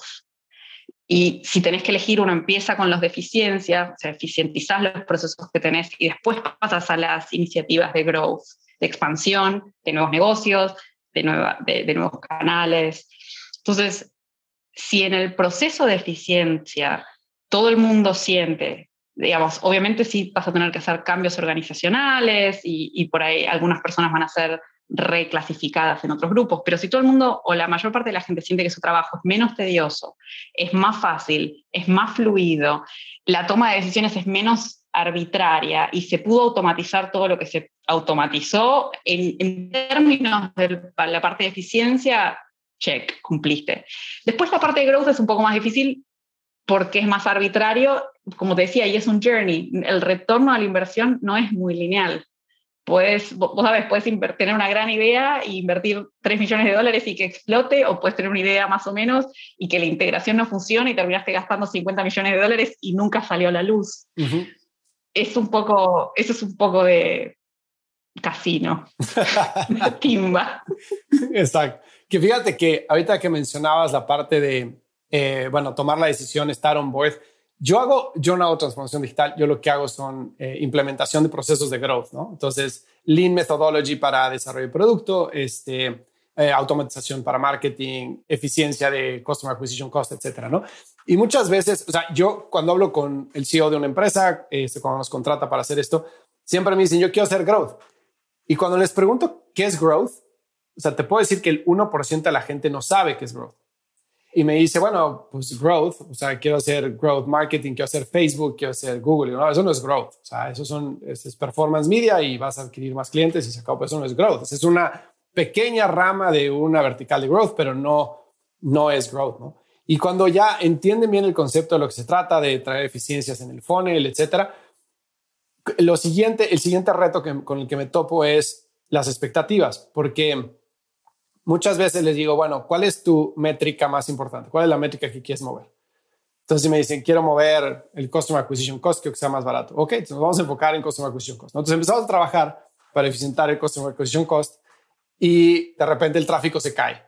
Y si tenés que elegir, uno empieza con los de eficiencia, o sea, eficientizás los procesos que tenés y después pasas a las iniciativas de growth, de expansión, de nuevos negocios, de nuevos canales. Entonces, si en el proceso de eficiencia todo el mundo siente, digamos, obviamente sí vas a tener que hacer cambios organizacionales y por ahí algunas personas van a ser reclasificadas en otros grupos, pero si todo el mundo o la mayor parte de la gente siente que su trabajo es menos tedioso, es más fácil, es más fluido, la toma de decisiones es menos arbitraria y se pudo automatizar todo lo que se automatizó, en términos de la parte de eficiencia, check, cumpliste. Después la parte de growth es un poco más difícil porque es más arbitrario, como te decía, y es un journey. El retorno a la inversión no es muy lineal. Puedes tener una gran idea e invertir $3 millones y que explote, o puedes tener una idea más o menos y que la integración no funcione y terminaste gastando $50 millones y nunca salió a la luz. Eso es un poco de casino, de timba. Exacto. Que fíjate que ahorita que mencionabas la parte de, tomar la decisión, estar on board, yo no hago transformación digital, yo lo que hago son implementación de procesos de growth, ¿no? Entonces, Lean Methodology para desarrollo de producto, automatización para marketing, eficiencia de Customer Acquisition Cost, etcétera, ¿no? Y muchas veces, o sea, yo cuando hablo con el CEO de una empresa, cuando nos contrata para hacer esto, siempre me dicen, yo quiero hacer growth. Y cuando les pregunto qué es growth, o sea, te puedo decir que el 1% de la gente no sabe qué es growth. Y me dice, bueno, pues growth, o sea, quiero hacer growth marketing, quiero hacer Facebook, quiero hacer Google. No, eso no es growth. O sea, eso es performance media y vas a adquirir más clientes y se acabó. Pero eso no es growth. Es una pequeña rama de una vertical de growth, pero no es growth, ¿no? Y cuando ya entienden bien el concepto de lo que se trata, de traer eficiencias en el funnel, etcétera, el siguiente reto con el que me topo es las expectativas, porque muchas veces les digo, bueno, ¿cuál es tu métrica más importante? ¿Cuál es la métrica que quieres mover? Entonces me dicen, quiero mover el Customer Acquisition Cost, quiero que sea más barato. Ok, entonces nos vamos a enfocar en Customer Acquisition Cost. Entonces empezamos a trabajar para eficientar el Customer Acquisition Cost y de repente el tráfico se cae.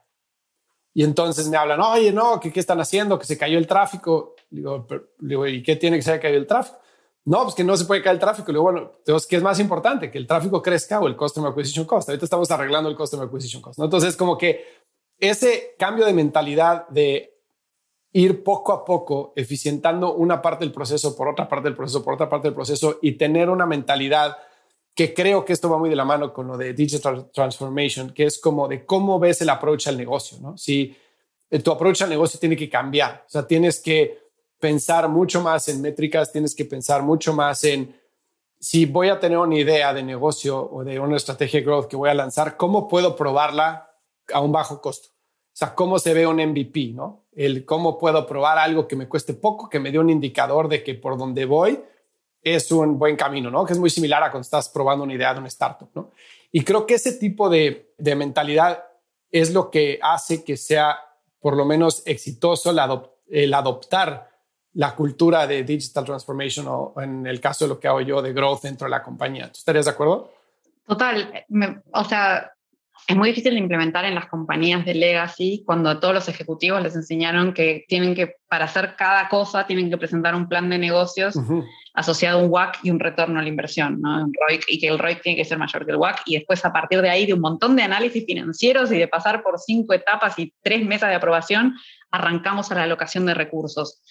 Y entonces me hablan, oye, no, ¿qué están haciendo? Que se cayó el tráfico. Digo, ¿y qué tiene que ser que haya caído el tráfico? No, pues que no se puede caer el tráfico. Le digo, bueno, entonces, ¿qué es más importante? ¿Que el tráfico crezca o el Customer Acquisition Cost? Ahorita estamos arreglando el Customer Acquisition Cost, ¿no? Entonces, como que ese cambio de mentalidad de ir poco a poco eficientando una parte del proceso por otra parte del proceso, por otra parte del proceso y tener una mentalidad que creo que esto va muy de la mano con lo de Digital Transformation, que es como de cómo ves el approach al negocio, ¿no? Si tu approach al negocio tiene que cambiar, o sea, tienes que pensar mucho más en métricas, tienes que pensar mucho más en si voy a tener una idea de negocio o de una estrategia de growth que voy a lanzar, ¿cómo puedo probarla a un bajo costo? O sea, ¿cómo se ve un MVP, ¿no? Cómo puedo probar algo que me cueste poco, que me dé un indicador de que por donde voy es un buen camino, ¿no? Que es muy similar a cuando estás probando una idea de una startup, ¿no? Y creo que ese tipo de mentalidad es lo que hace que sea por lo menos exitoso el adoptar la cultura de Digital Transformation o en el caso de lo que hago yo de growth dentro de la compañía. ¿Tú estarías de acuerdo? Total. O sea, es muy difícil de implementar en las compañías de legacy cuando a todos los ejecutivos les enseñaron que para hacer cada cosa, tienen que presentar un plan de negocios asociado a un WACC y un retorno a la inversión, ¿no? Un ROIC, y que el ROIC tiene que ser mayor que el WACC, y después a partir de ahí de un montón de análisis financieros y de pasar por 5 etapas y 3 mesas de aprobación, arrancamos a la alocación de recursos.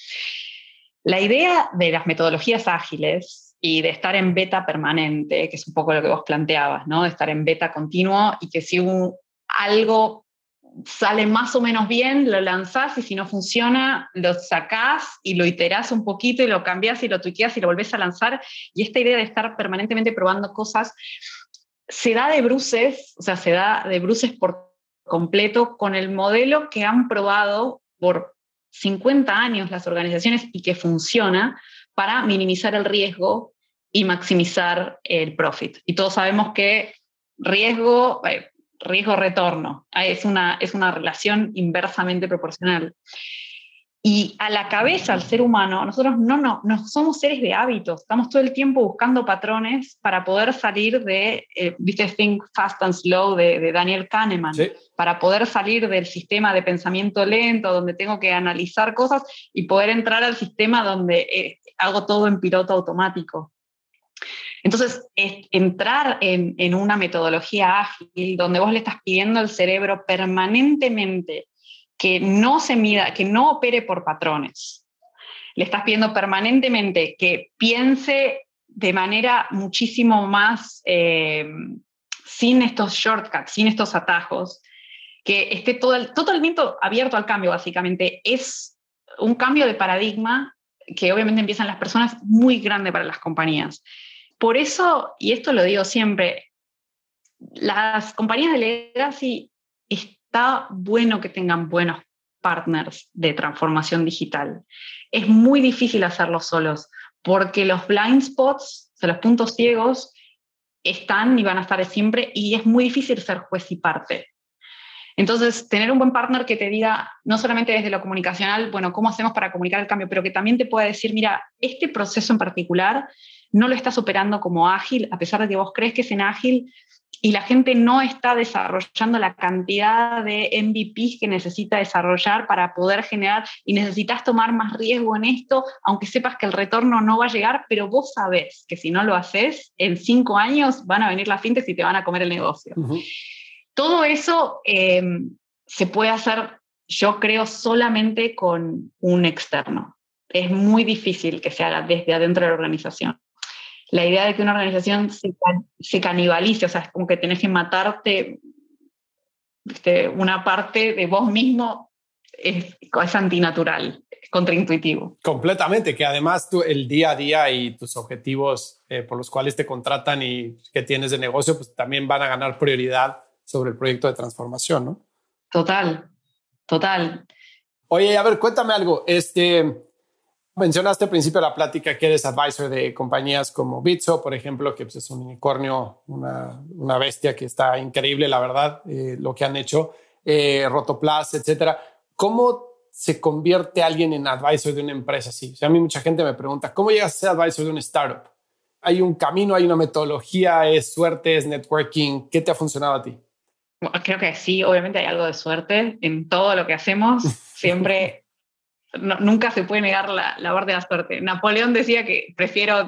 La idea de las metodologías ágiles y de estar en beta permanente, que es un poco lo que vos planteabas, ¿no? De estar en beta continuo y que si algo sale más o menos bien, lo lanzás y si no funciona, lo sacás y lo iterás un poquito y lo cambiás y lo tuiteás y lo volvés a lanzar. Y esta idea de estar permanentemente probando cosas se da de bruces, o sea, se da de bruces por completo con el modelo que han probado por 50 años las organizaciones y que funciona para minimizar el riesgo y maximizar el profit. Y todos sabemos que riesgo-retorno es una relación inversamente proporcional. Y a la cabeza, al ser humano, nosotros no somos seres de hábitos, estamos todo el tiempo buscando patrones para poder salir ¿viste Think Fast and Slow de Daniel Kahneman? Sí. Para poder salir del sistema de pensamiento lento, donde tengo que analizar cosas y poder entrar al sistema donde hago todo en piloto automático. Entonces, entrar en una metodología ágil donde vos le estás pidiendo al cerebro permanentemente que no se mida, que no opere por patrones. Le estás pidiendo permanentemente que piense de manera muchísimo más sin estos shortcuts, sin estos atajos, que esté totalmente abierto al cambio, básicamente. Es un cambio de paradigma que obviamente empiezan las personas muy grande para las compañías. Por eso, y esto lo digo siempre, las compañías de legacy está bueno que tengan buenos partners de transformación digital. Es muy difícil hacerlo solos, porque los blind spots, o sea, los puntos ciegos, están y van a estar siempre, y es muy difícil ser juez y parte. Entonces, tener un buen partner que te diga, no solamente desde lo comunicacional, bueno, ¿cómo hacemos para comunicar el cambio? Pero que también te pueda decir, mira, este proceso en particular no lo estás operando como ágil, a pesar de que vos crees que es en ágil, y la gente no está desarrollando la cantidad de MVPs que necesita desarrollar para poder generar, y necesitas tomar más riesgo en esto, aunque sepas que el retorno no va a llegar, pero vos sabés que si no lo haces, en 5 años van a venir las fintechs y te van a comer el negocio. Uh-huh. Todo eso se puede hacer, yo creo, solamente con un externo. Es muy difícil que se haga desde adentro de la organización. La idea de que una organización se canibalice, o sea, es como que tenés que matarte una parte de vos mismo, es antinatural, es contraintuitivo. Completamente, que además tú, el día a día y tus objetivos por los cuales te contratan y que tienes de negocio, pues también van a ganar prioridad sobre el proyecto de transformación, ¿no? Total. Oye, a ver, cuéntame algo. Mencionaste al principio de la plática que eres advisor de compañías como Bitso, por ejemplo, que pues, es un unicornio, una bestia que está increíble, la verdad, lo que han hecho, Rotoplas, etcétera. ¿Cómo se convierte alguien en advisor de una empresa así? O sea, a mí mucha gente me pregunta, ¿cómo llegas a ser advisor de una startup? ¿Hay un camino, hay una metodología, es suerte, es networking? ¿Qué te ha funcionado a ti? Bueno, creo que sí, obviamente hay algo de suerte en todo lo que hacemos. Siempre... nunca se puede negar la parte de la suerte. Napoleón decía que prefiero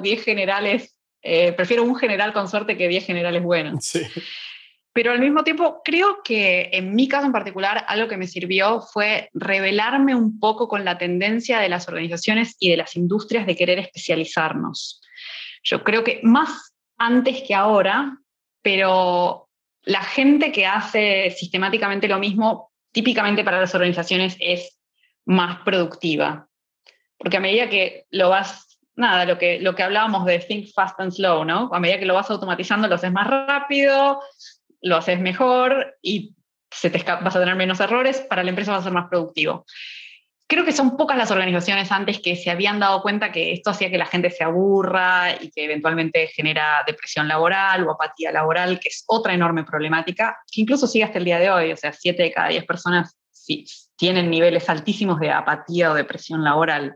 un general con suerte que 10 generales buenos. Sí. Pero al mismo tiempo, creo que en mi caso en particular, algo que me sirvió fue rebelarme un poco con la tendencia de las organizaciones y de las industrias de querer especializarnos. Yo creo que más antes que ahora, pero la gente que hace sistemáticamente lo mismo, típicamente para las organizaciones es más productiva. Porque a medida que lo que hablábamos de think fast and slow, ¿no? A medida que lo vas automatizando, lo haces más rápido, lo haces mejor y vas a tener menos errores, para la empresa vas a ser más productivo. Creo que son pocas las organizaciones antes que se habían dado cuenta que esto hacía que la gente se aburra y que eventualmente genera depresión laboral o apatía laboral, que es otra enorme problemática, que incluso sigue hasta el día de hoy. O sea, 7 de cada 10 personas sí tienen niveles altísimos de apatía o depresión laboral.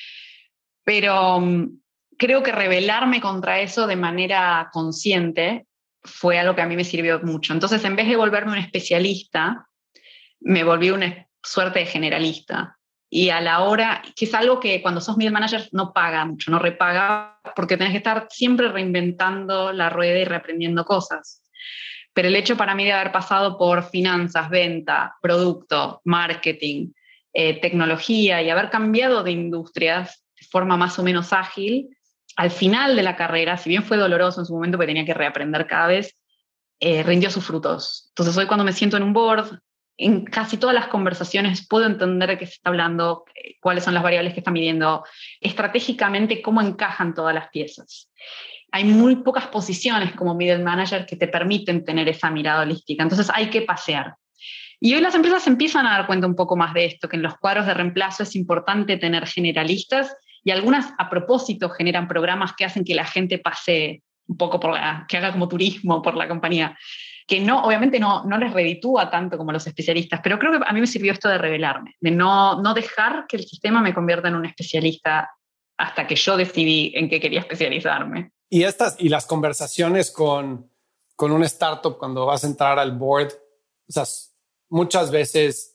Pero creo que rebelarme contra eso de manera consciente fue algo que a mí me sirvió mucho. Entonces, en vez de volverme un especialista, me volví una suerte de generalista. Y a la hora, que es algo que cuando sos middle manager no paga mucho, no repaga, porque tenés que estar siempre reinventando la rueda y reaprendiendo cosas. Pero el hecho para mí de haber pasado por finanzas, venta, producto, marketing, tecnología y haber cambiado de industrias de forma más o menos ágil, al final de la carrera, si bien fue doloroso en su momento porque tenía que reaprender cada vez, rindió sus frutos. Entonces hoy cuando me siento en un board, en casi todas las conversaciones puedo entender de qué se está hablando, cuáles son las variables que está midiendo, estratégicamente cómo encajan todas las piezas. Hay muy pocas posiciones como middle manager que te permiten tener esa mirada holística, entonces hay que pasear. Y hoy las empresas empiezan a dar cuenta un poco más de esto, que en los cuadros de reemplazo es importante tener generalistas, y algunas a propósito generan programas que hacen que la gente pasee un poco que haga como turismo por la compañía, que obviamente no les reditúa tanto como los especialistas, pero creo que a mí me sirvió esto de rebelarme, de no dejar que el sistema me convierta en un especialista hasta que yo decidí en qué quería especializarme. Y las conversaciones con una startup cuando vas a entrar al board, o sea, muchas veces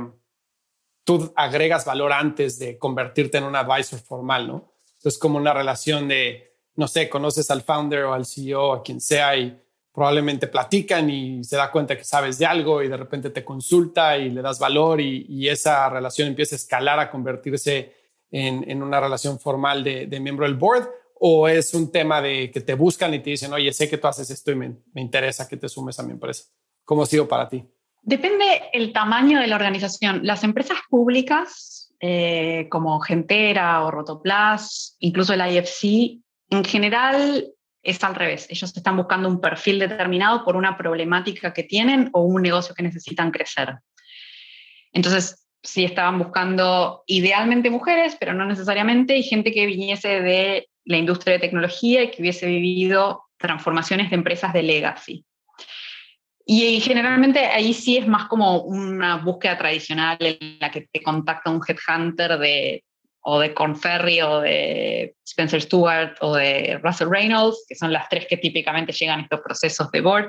tú agregas valor antes de convertirte en un advisor formal, ¿no? Entonces, como una relación de, no sé, conoces al founder o al CEO, a quien sea, y probablemente platican y se da cuenta que sabes de algo y de repente te consulta y le das valor y esa relación empieza a escalar a convertirse en una relación formal de miembro del board. ¿O es un tema de que te buscan y te dicen, oye, sé que tú haces esto y me interesa que te sumes a mi empresa? ¿Cómo ha sido para ti? Depende el tamaño de la organización. Las empresas públicas, como Gentera o Rotoplas, incluso el IFC, en general es al revés. Ellos están buscando un perfil determinado por una problemática que tienen o un negocio que necesitan crecer. Entonces, sí estaban buscando idealmente mujeres, pero no necesariamente, y gente que viniese de la industria de tecnología y que hubiese vivido transformaciones de empresas de legacy. Y generalmente ahí sí es más como una búsqueda tradicional en la que te contacta un headhunter de o de Korn Ferry, o de Spencer Stuart, o de Russell Reynolds, que son las tres que típicamente llegan a estos procesos de board,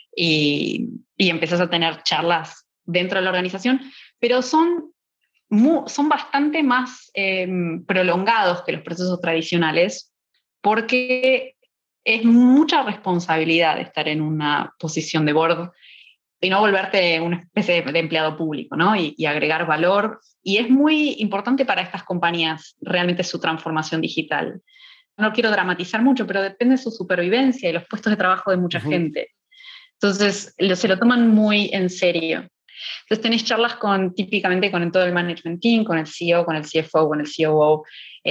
y empezás a tener charlas dentro de la organización, pero son bastante más prolongados que los procesos tradicionales, porque es mucha responsabilidad estar en una posición de board y no volverte una especie de empleado público, ¿no? Y agregar valor. Y es muy importante para estas compañías realmente su transformación digital. No quiero dramatizar mucho, pero depende de su supervivencia y los puestos de trabajo de mucha gente. Entonces, se lo toman muy en serio. Entonces, tenés charlas típicamente con todo el management team, con el CEO, con el CFO, con el COO,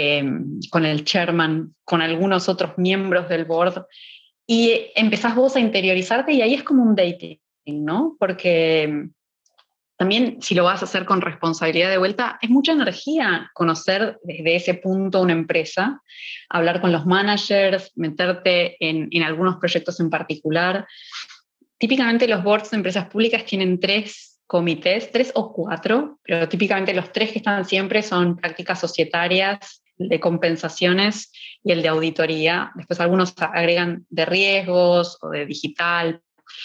con el chairman, con algunos otros miembros del board, y empezás vos a interiorizarte, y ahí es como un dating, ¿no? Porque también, si lo vas a hacer con responsabilidad de vuelta, es mucha energía conocer desde ese punto una empresa, hablar con los managers, meterte en algunos proyectos en particular. Típicamente los boards de empresas públicas tienen 3 comités, 3 o 4, pero típicamente los 3 que están siempre son prácticas societarias, de compensaciones y el de auditoría. Después algunos agregan de riesgos o de digital.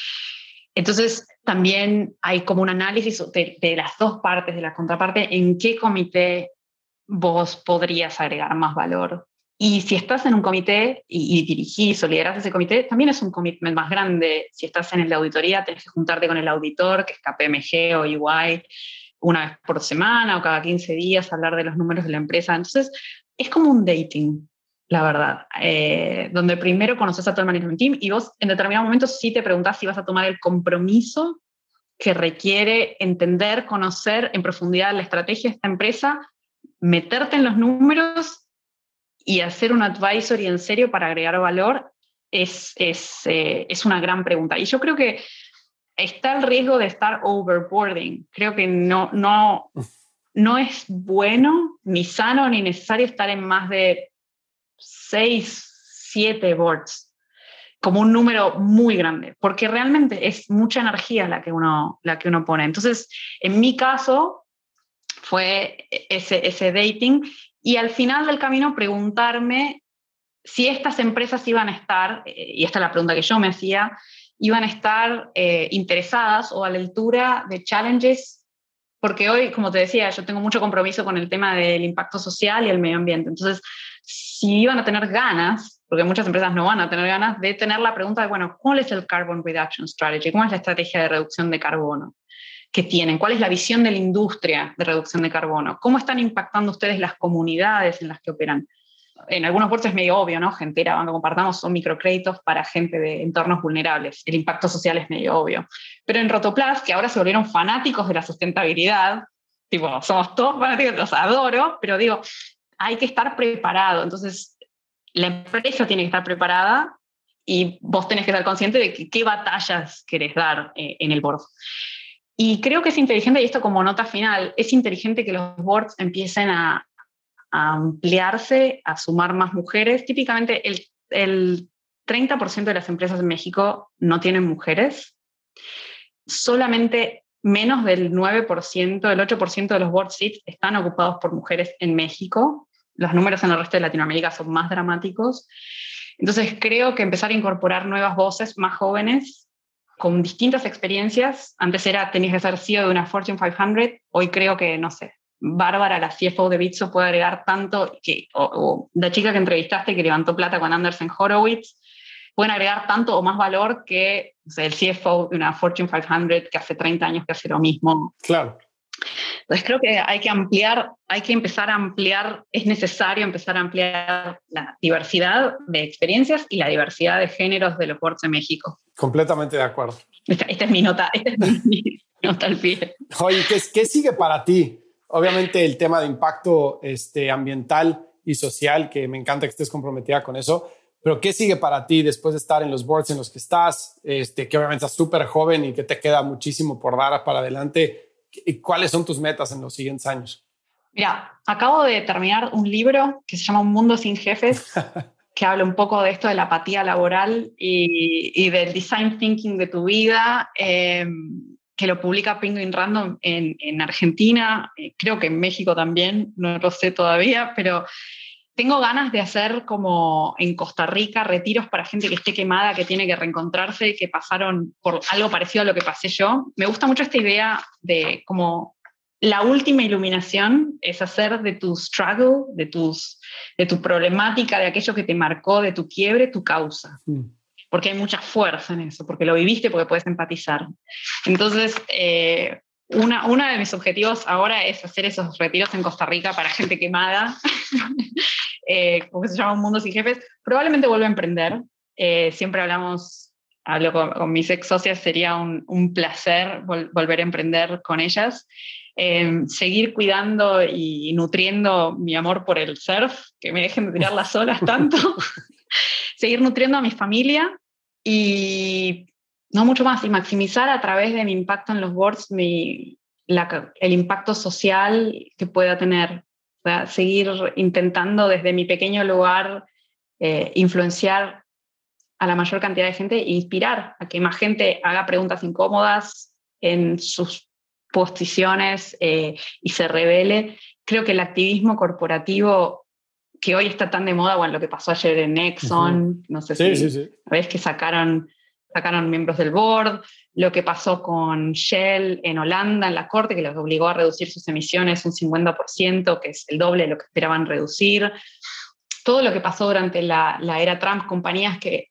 Entonces también hay como un análisis de las dos partes, de la contraparte, en qué comité vos podrías agregar más valor. Y si estás en un comité y dirigís o liderás ese comité, también es un commitment más grande. Si estás en el de auditoría, tenés que juntarte con el auditor, que es KPMG o EY, una vez por semana o cada 15 días, hablar de los números de la empresa. Entonces, es como un dating, la verdad, donde primero conoces a todo el management team y vos en determinado momento sí te preguntás si vas a tomar el compromiso que requiere entender, conocer en profundidad la estrategia de esta empresa, meterte en los números y hacer un advisory en serio para agregar valor. Es una gran pregunta. Y yo creo que está el riesgo de estar overboarding. Creo que no es bueno, ni sano, ni necesario estar en más de 6, 7 boards, como un número muy grande, porque realmente es mucha energía la que uno pone. Entonces, en mi caso, fue ese dating, y al final del camino preguntarme si estas empresas iban a estar, y esta es la pregunta que yo me hacía, iban a estar interesadas o a la altura de challenges, porque hoy, como te decía, yo tengo mucho compromiso con el tema del impacto social y el medio ambiente. Entonces, si iban a tener ganas, porque muchas empresas no van a tener ganas, de tener la pregunta de, bueno, ¿cuál es el Carbon Reduction Strategy? ¿Cómo es la estrategia de reducción de carbono que tienen? ¿Cuál es la visión de la industria de reducción de carbono? ¿Cómo están impactando ustedes las comunidades en las que operan? En algunos puertos es medio obvio, ¿no? Gentera, Banco Compartamos son microcréditos para gente de entornos vulnerables. El impacto social es medio obvio. Pero en Rotoplas, que ahora se volvieron fanáticos de la sustentabilidad, tipo, somos todos fanáticos, los adoro, pero digo, hay que estar preparado. Entonces, la empresa tiene que estar preparada y vos tenés que estar consciente de qué batallas querés dar en el board. Y creo que es inteligente, y esto como nota final, es inteligente que los boards empiecen a ampliarse, a sumar más mujeres. Típicamente el 30% de las empresas en México no tienen mujeres. Solamente menos del 9%, el 8% de los board seats están ocupados por mujeres en México. Los números en el resto de Latinoamérica son más dramáticos. Entonces creo que empezar a incorporar nuevas voces más jóvenes con distintas experiencias. Antes tenías que ser CEO de una Fortune 500. Hoy creo que, no sé, Bárbara, la CFO de Bitso, puede agregar tanto, o la chica que entrevistaste que levantó plata con Andersen Horowitz, pueden agregar tanto o más valor que, o sea, el CFO de una Fortune 500 que hace 30 años que hace lo mismo. Claro. Entonces creo que hay que empezar a ampliar, es necesario empezar a ampliar la diversidad de experiencias y la diversidad de géneros de los boards de México. Completamente de acuerdo. Esta es mi nota, mi nota al pie. Oye, ¿qué sigue para ti? Obviamente el tema de impacto ambiental y social, que me encanta que estés comprometida con eso, pero ¿qué sigue para ti después de estar en los boards en los que estás, que obviamente estás súper joven y que te queda muchísimo por dar para adelante? ¿Cuáles son tus metas en los siguientes años? Mira, acabo de terminar un libro que se llama Un mundo sin jefes, que habla un poco de esto de la apatía laboral y del design thinking de tu vida. que lo publica Penguin Random en Argentina, creo que en México también, no lo sé todavía, pero tengo ganas de hacer como en Costa Rica retiros para gente que esté quemada, que tiene que reencontrarse, que pasaron por algo parecido a lo que pasé yo. Me gusta mucho esta idea de como la última iluminación es hacer de tu struggle, de tu problemática, de aquello que te marcó, de tu quiebre, tu causa. Porque hay mucha fuerza en eso, porque lo viviste, porque puedes empatizar. Entonces, uno de mis objetivos ahora es hacer esos retiros en Costa Rica para gente quemada, porque se llama Un Mundo Sin Jefes. Probablemente vuelva a emprender. Siempre hablo con mis ex socias, sería un placer volver a emprender con ellas. Seguir cuidando y nutriendo mi amor por el surf, que me dejen de tirar las olas tanto. Seguir nutriendo a mi familia y no mucho más, y maximizar a través de mi impacto en los boards el impacto social que pueda tener. O sea, seguir intentando desde mi pequeño lugar influenciar a la mayor cantidad de gente e inspirar a que más gente haga preguntas incómodas en sus posiciones y se revele. Creo que el activismo corporativo que hoy está tan de moda, bueno, lo que pasó ayer en Exxon, no sé si ves que sacaron miembros del board, lo que pasó con Shell en Holanda, en la corte, que los obligó a reducir sus emisiones un 50%, que es el doble de lo que esperaban reducir. Todo lo que pasó durante la era Trump, compañías que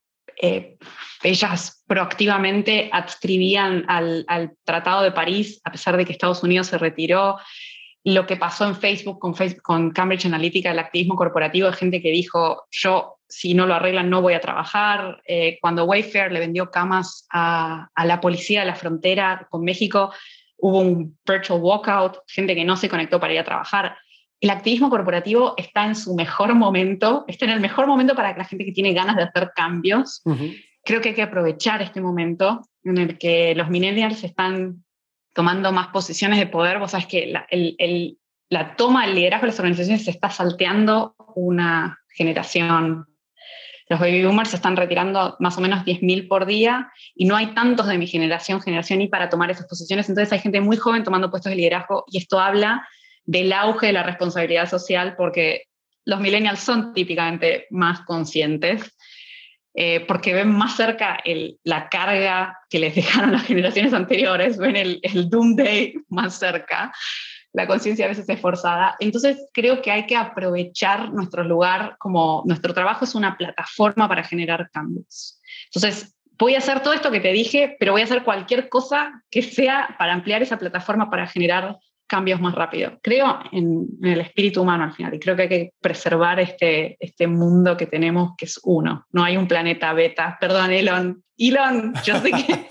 ellas proactivamente adscribían al Tratado de París, a pesar de que Estados Unidos se retiró. Lo que pasó en Facebook con Cambridge Analytica, el activismo corporativo de gente que dijo, yo, si no lo arreglan, no voy a trabajar. Cuando Wayfair le vendió camas a la policía de la frontera con México, hubo un virtual walkout, gente que no se conectó para ir a trabajar. El activismo corporativo está en su mejor momento, está en el mejor momento para la gente que tiene ganas de hacer cambios. Creo que hay que aprovechar este momento en el que los millennials están tomando más posiciones de poder. Vos sabés que la toma del liderazgo de las organizaciones se está salteando una generación. Los baby boomers se están retirando más o menos 10.000 por día y no hay tantos de mi generación Y para tomar esas posiciones. Entonces hay gente muy joven tomando puestos de liderazgo y esto habla del auge de la responsabilidad social, porque los millennials son típicamente más conscientes, porque ven más cerca la carga que les dejaron las generaciones anteriores, ven el doomsday más cerca, la conciencia a veces es forzada. Entonces creo que hay que aprovechar nuestro lugar, como nuestro trabajo es una plataforma para generar cambios. Entonces voy a hacer todo esto que te dije, pero voy a hacer cualquier cosa que sea para ampliar esa plataforma para generar cambios más rápido. Creo en el espíritu humano al final y creo que hay que preservar este mundo que tenemos, que es uno. No hay un planeta beta. Perdón, Elon, yo sé que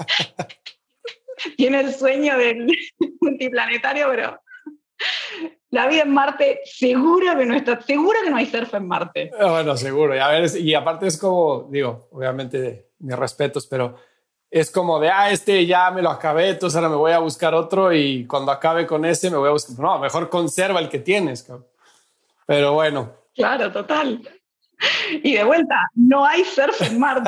tiene el sueño del multiplanetario, pero la vida en Marte, seguro que no hay surf en Marte. Bueno, seguro. Y aparte es como, digo, obviamente mis respetos, pero es como de, este ya me lo acabé, entonces ahora me voy a buscar otro y cuando acabe con ese me voy a buscar. No, mejor conserva el que tienes, cabrón. Pero bueno. Claro, total. Y de vuelta, no hay surf en Marte.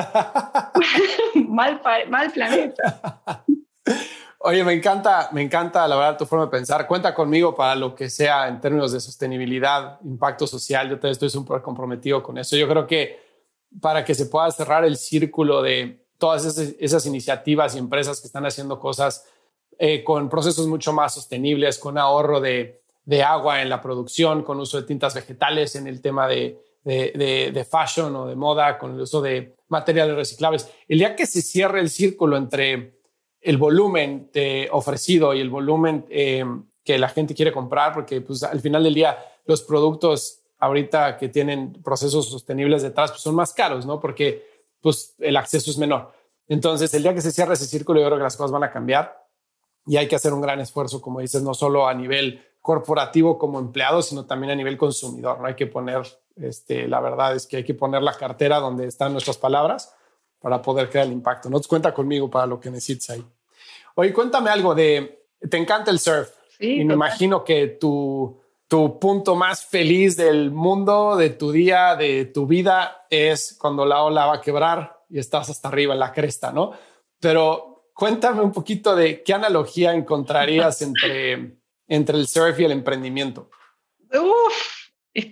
mal planeta. Oye, me encanta la verdad tu forma de pensar. Cuenta conmigo para lo que sea en términos de sostenibilidad, impacto social. Yo estoy súper comprometido con eso. Yo creo que para que se pueda cerrar el círculo de todas esas iniciativas y empresas que están haciendo cosas con procesos mucho más sostenibles, con ahorro de agua en la producción, con uso de tintas vegetales en el tema de fashion o de moda, con el uso de materiales reciclables. El día que se cierre el círculo entre el volumen ofrecido y el volumen que la gente quiere comprar, porque pues, al final del día los productos ahorita que tienen procesos sostenibles detrás pues, son más caros, ¿no? Porque pues, el acceso es menor. Entonces, el día que se cierre ese círculo, yo creo que las cosas van a cambiar y hay que hacer un gran esfuerzo, como dices, no solo a nivel corporativo como empleado, sino también a nivel consumidor. No hay que poner, la verdad es que hay que poner la cartera donde están nuestras palabras para poder crear el impacto. No te cuenta conmigo para lo que necesites ahí. Oye, cuéntame algo te encanta el surf. Sí, y me imagino que tu punto más feliz del mundo, de tu día, de tu vida, es cuando la ola va a quebrar y estás hasta arriba en la cresta, ¿no? Pero cuéntame un poquito de qué analogía encontrarías entre el surf y el emprendimiento. Uf,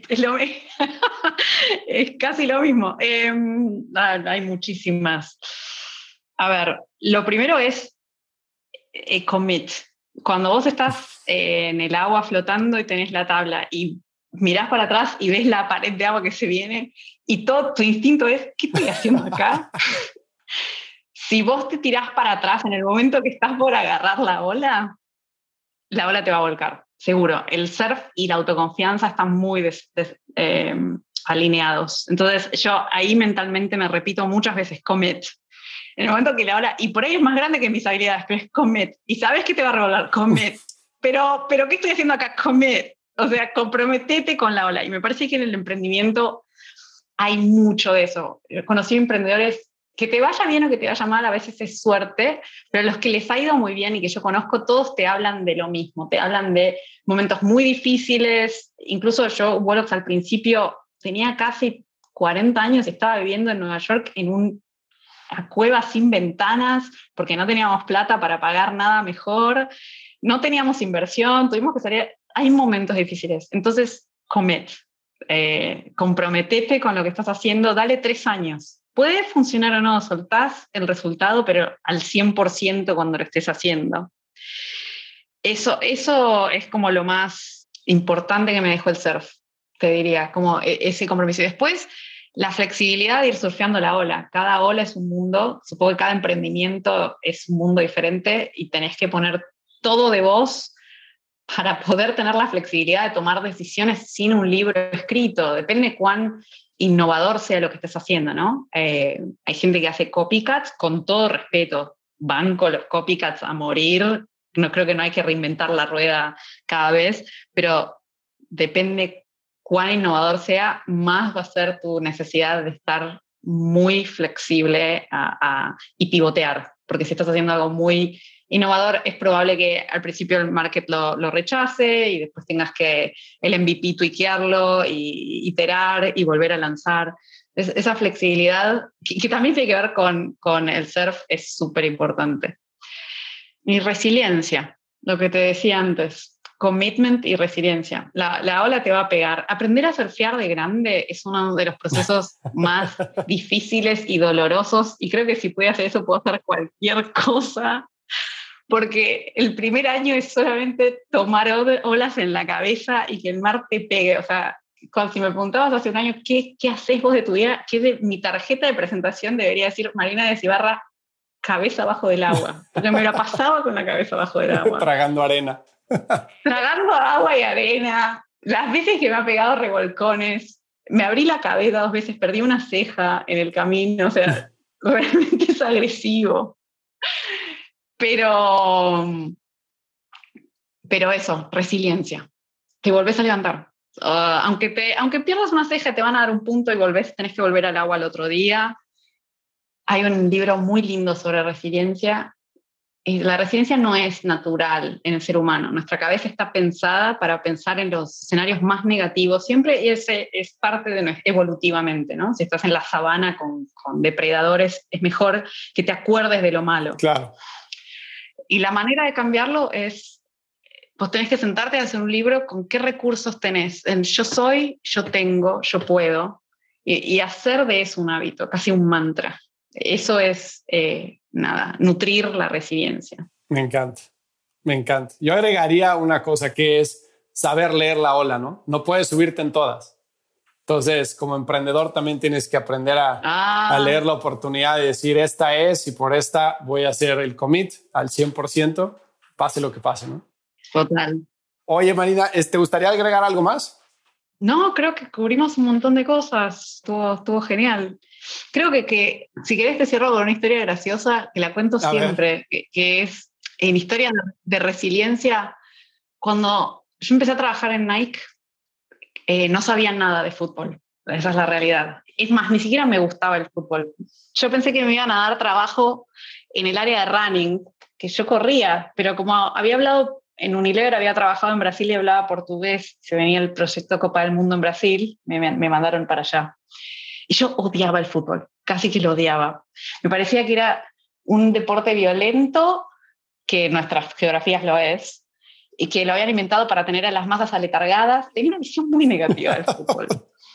es casi lo mismo. Hay muchísimas. A ver, lo primero es commit. Cuando vos estás en el agua flotando y tenés la tabla y mirás para atrás y ves la pared de agua que se viene y todo tu instinto es, ¿qué estoy haciendo acá? Si vos te tirás para atrás en el momento que estás por agarrar la ola te va a volcar, seguro. El surf y la autoconfianza están muy alineados. Entonces yo ahí mentalmente me repito muchas veces, commit. En el momento que la ola, y por ahí es más grande que mis habilidades, pero es commit. Y sabes que te va a revolar, commit. Pero ¿qué estoy haciendo acá? Commit. O sea, comprometete con la ola. Y me parece que en el emprendimiento hay mucho de eso. Conocí emprendedores que te vaya bien o que te vaya mal, a veces es suerte, pero los que les ha ido muy bien y que yo conozco, todos te hablan de lo mismo, te hablan de momentos muy difíciles. Incluso yo, Wolox, al principio tenía casi 40 años, estaba viviendo en Nueva York en una cueva sin ventanas, porque no teníamos plata para pagar nada mejor, no teníamos inversión, tuvimos que salir. Hay momentos difíciles, entonces commit, comprometete con lo que estás haciendo, dale 3 años. Puede funcionar o no, soltás el resultado, pero al 100% cuando lo estés haciendo. Eso es como lo más importante que me dejó el surf, te diría, como ese compromiso. Y después, la flexibilidad de ir surfeando la ola. Cada ola es un mundo, supongo que cada emprendimiento es un mundo diferente y tenés que poner todo de vos para poder tener la flexibilidad de tomar decisiones sin un libro escrito. Depende cuán innovador sea lo que estés haciendo, ¿no? Hay gente que hace copycats, con todo respeto, van con los copycats a morir. No creo que no hay que reinventar la rueda cada vez, pero depende cuán innovador sea, más va a ser tu necesidad de estar muy flexible y pivotear, porque si estás haciendo algo muy innovador, es probable que al principio el market lo rechace y después tengas que el MVP tuiquearlo y iterar y volver a lanzar. Esa flexibilidad, que también tiene que ver con el surf, es súper importante. Y resiliencia, lo que te decía antes, commitment y resiliencia. La ola te va a pegar. Aprender a surfear de grande es uno de los procesos más difíciles y dolorosos, y creo que si puedo hacer eso, puedo hacer cualquier cosa, porque el primer año es solamente tomar olas en la cabeza y que el mar te pegue. O sea, si me preguntabas hace un año, ¿qué haces vos de tu vida? ¿Qué de mi tarjeta de presentación debería decir Marina de Cibarra, cabeza abajo del agua? Porque me la pasaba con la cabeza abajo del agua. Tragando arena. Tragando agua y arena. Las veces que me ha pegado revolcones, me abrí la cabeza 2 veces, perdí una ceja en el camino. O sea, realmente es agresivo. Pero eso, resiliencia. Te volvés a levantar. Aunque pierdas una ceja, te van a dar un punto y tenés que volver al agua al otro día. Hay un libro muy lindo sobre resiliencia. Y la resiliencia no es natural en el ser humano. Nuestra cabeza está pensada para pensar en los escenarios más negativos siempre, y ese es parte de evolutivamente, ¿no? Si estás en la sabana con depredadores, es mejor que te acuerdes de lo malo. Claro. Y la manera de cambiarlo es, pues tenés que sentarte a hacer un libro con qué recursos tenés. Yo soy, yo tengo, yo puedo. Y hacer de eso un hábito, casi un mantra. Eso es, nutrir la resiliencia. Me encanta, me encanta. Yo agregaría una cosa que es saber leer la ola, ¿no? No puedes subirte en todas. Entonces, como emprendedor también tienes que aprender a leer la oportunidad de decir, esta es, y por esta voy a hacer el commit al 100%, pase lo que pase, ¿no? Total. Oye, Marina, ¿te gustaría agregar algo más? No, creo que cubrimos un montón de cosas. Estuvo genial. Creo que si querés te cierro con una historia graciosa, que la cuento siempre, que es en historia de resiliencia. Cuando yo empecé a trabajar en Nike, no sabía nada de fútbol. Esa es la realidad. Es más, ni siquiera me gustaba el fútbol. Yo pensé que me iban a dar trabajo en el área de running, que yo corría, pero como había hablado en Unilever, había trabajado en Brasil y hablaba portugués, se venía el proyecto Copa del Mundo en Brasil, me mandaron para allá. Y yo odiaba el fútbol, casi que lo odiaba. Me parecía que era un deporte violento, que en nuestras geografías lo es, y que lo habían inventado para tener a las masas aletargadas. Tenía una visión muy negativa del fútbol.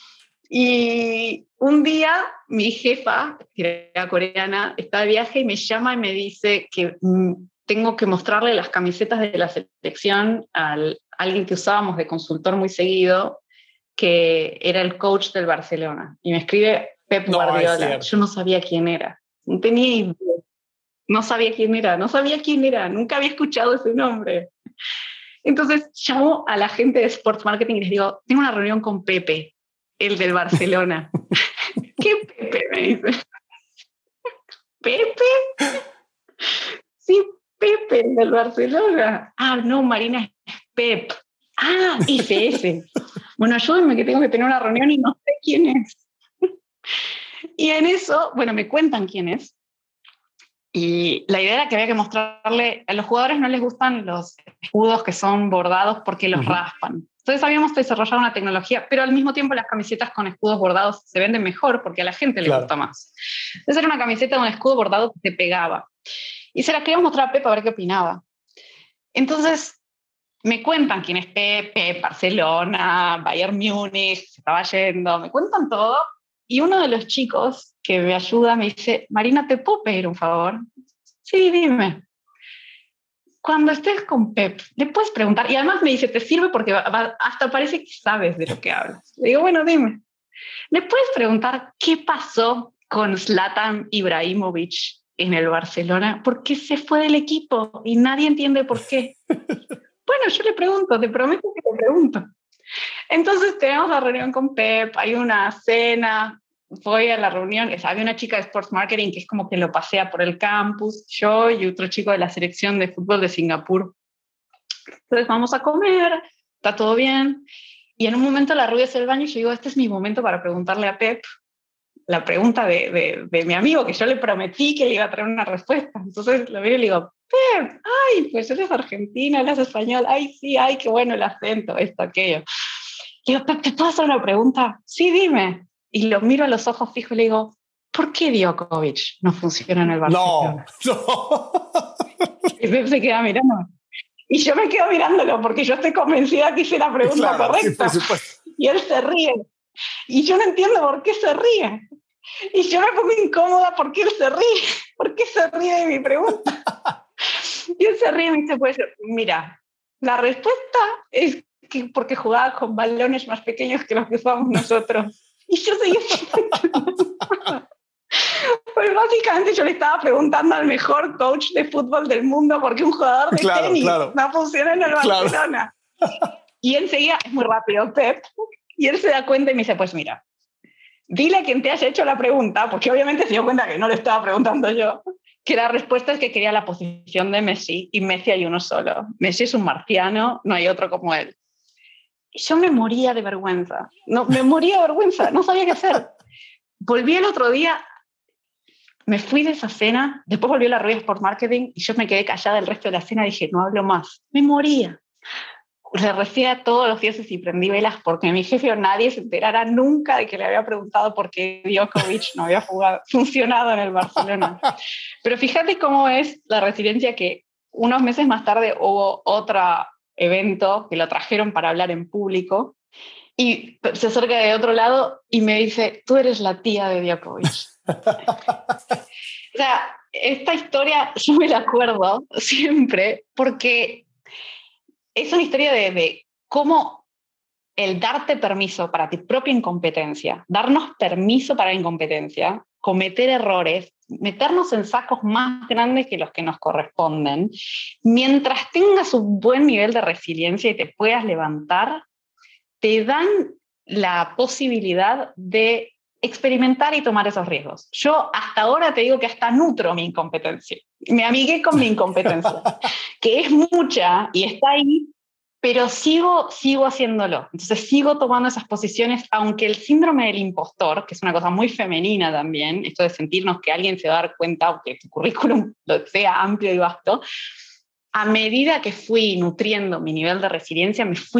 Y un día mi jefa, que era coreana, estaba de viaje y me llama y me dice que tengo que mostrarle las camisetas de la selección a alguien que usábamos de consultor muy seguido, que era el coach del Barcelona. Y me escribe Pep Guardiola. Yo no sabía quién era. No tenía idea. No sabía quién era. Nunca había escuchado ese nombre. Entonces llamo a la gente de Sports Marketing y les digo, tengo una reunión con Pepe, el del Barcelona. ¿Qué Pepe? Me dice. ¿Pepe? Sí, Pepe, el del Barcelona. Ah, no, Marina, es Pep. Ah, ese. Bueno, ayúdenme que tengo que tener una reunión y no sé quién es. Y en eso, bueno, me cuentan quién es. Y la idea era que había que mostrarle, a los jugadores no les gustan los escudos que son bordados porque los raspan. Entonces habíamos desarrollado una tecnología, pero al mismo tiempo las camisetas con escudos bordados se venden mejor porque a la gente le gusta más. Entonces era una camiseta con un escudo bordado que se pegaba. Y se la queríamos mostrar a Pep a ver qué opinaba. Entonces me cuentan quién es Pep, Barcelona, Bayern Múnich, se estaba yendo, me cuentan todo. Y uno de los chicos que me ayuda me dice, Marina, ¿te puedo pedir un favor? Sí, dime. Cuando estés con Pep, le puedes preguntar, y además me dice, te sirve porque hasta parece que sabes de lo que hablas. Le digo, bueno, dime. ¿Le puedes preguntar qué pasó con Zlatan Ibrahimovic en el Barcelona? ¿Por qué se fue del equipo? Y nadie entiende por qué. Bueno, yo le pregunto, te prometo que le pregunto. Entonces tenemos la reunión con Pep, hay una cena, voy a la reunión, había una chica de Sports Marketing que es como que lo pasea por el campus, yo y otro chico de la selección de fútbol de Singapur. Entonces vamos a comer, está todo bien, y en un momento la rubia hace el baño y yo digo, este es mi momento para preguntarle a Pep la pregunta de mi amigo, que yo le prometí que le iba a traer una respuesta. Entonces lo miro y le digo, Pep, ay, pues eres argentina, hablas español, ay, sí, ay, qué bueno el acento, esto, aquello. Le digo, Pep, ¿te puedo hacer una pregunta? Sí, dime. Y lo miro a los ojos fijos y le digo, ¿por qué Djokovic no funciona en el Barcelona? No. Y Pep se queda mirando. Y yo me quedo mirándolo porque yo estoy convencida que hice la pregunta correcta. Sí, y él se ríe. Y yo no entiendo por qué se ríe. Y yo me pongo incómoda porque él se ríe. ¿Por qué se ríe de mi pregunta? Y él se ríe y me dice, pues mira, la respuesta es que porque jugaba con balones más pequeños que los que usamos nosotros. Y yo seguía pues básicamente yo le estaba preguntando al mejor coach de fútbol del mundo porque un jugador de tenis no funciona en el Barcelona. Y él seguía, es muy rápido, Pep, y él se da cuenta y me dice, pues mira, dile a quien te haya hecho la pregunta, porque obviamente se dio cuenta que no le estaba preguntando yo, que la respuesta es que quería la posición de Messi, y Messi hay uno solo. Messi es un marciano, no hay otro como él. Y yo me moría de vergüenza, no sabía qué hacer. Volví el otro día, me fui de esa cena, después volvió la revista Sport Marketing y yo me quedé callada el resto de la cena y dije, no hablo más. Me moría. Le recía todos los dioses y prendí velas porque mi jefe o nadie se enterara nunca de que le había preguntado por qué Djokovic no había funcionado en el Barcelona. Pero fíjate cómo es la resiliencia, que unos meses más tarde hubo otro evento que lo trajeron para hablar en público y se acerca de otro lado y me dice, tú eres la tía de Djokovic. O sea, esta historia yo me la acuerdo siempre porque es una historia de cómo el darte permiso para tu propia incompetencia, darnos permiso para la incompetencia, cometer errores, meternos en sacos más grandes que los que nos corresponden, mientras tengas un buen nivel de resiliencia y te puedas levantar, te dan la posibilidad de experimentar y tomar esos riesgos. Yo hasta ahora te digo que hasta nutro mi incompetencia. Me amigué con mi incompetencia, que es mucha y está ahí, pero sigo haciéndolo. Entonces sigo tomando esas posiciones, aunque el síndrome del impostor, que es una cosa muy femenina también, esto de sentirnos que alguien se va a dar cuenta, aunque tu currículum sea amplio y vasto, a medida que fui nutriendo mi nivel de resiliencia, me fui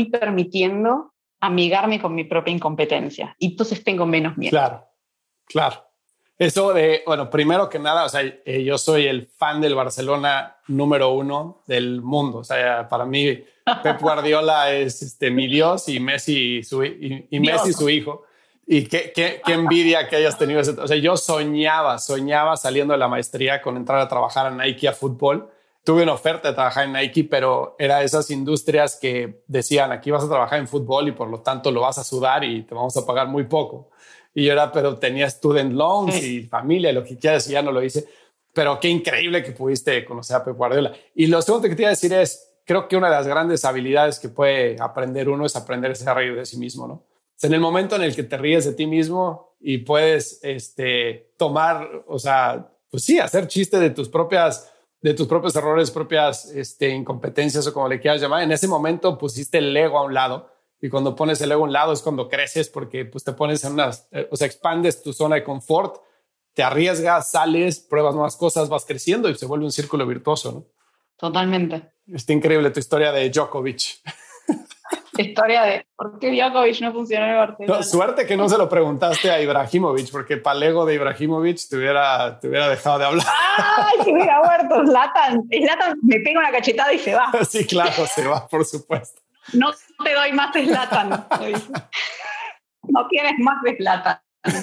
permitiendo amigarme con mi propia incompetencia. Y entonces tengo menos miedo. Claro. Eso bueno, primero que nada, o sea, yo soy el fan del Barcelona número 1 del mundo. O sea, para mí Pep Guardiola es mi Dios y Messi Messi su hijo. Y qué envidia que hayas tenido ese. O sea, yo soñaba saliendo de la maestría con entrar a trabajar en Nike a fútbol. Tuve una oferta de trabajar en Nike, pero era esas industrias que decían, aquí vas a trabajar en fútbol y por lo tanto lo vas a sudar y te vamos a pagar muy poco. Y yo pero tenía student loans y familia, lo que quieras, y ya no lo hice. Pero qué increíble que pudiste conocer a Pep Guardiola. Y lo segundo que te iba a decir es, creo que una de las grandes habilidades que puede aprender uno es aprenderse a reír de sí mismo, ¿no? O sea, en el momento en el que te ríes de ti mismo y puedes tomar, o sea, pues sí, hacer chiste de tus propios errores, propias incompetencias o como le quieras llamar, en ese momento pusiste el ego a un lado. Y cuando pones el ego a un lado es cuando creces, porque pues te pones en expandes tu zona de confort, te arriesgas, sales, pruebas nuevas cosas, vas creciendo y se vuelve un círculo virtuoso, ¿no? Totalmente. Está increíble tu historia de Djokovic. Historia de por qué Djokovic no funcionó en el Barcelona. No, suerte que no se lo preguntaste a Ibrahimovic, porque para el ego de Ibrahimovic te hubiera dejado de hablar. ¡Ay, si hubiera muerto Zlatan! Zlatan me pega una cachetada y se va. Sí, claro, se va, por supuesto. No te doy más de Zlatan. No tienes más de Zlatan.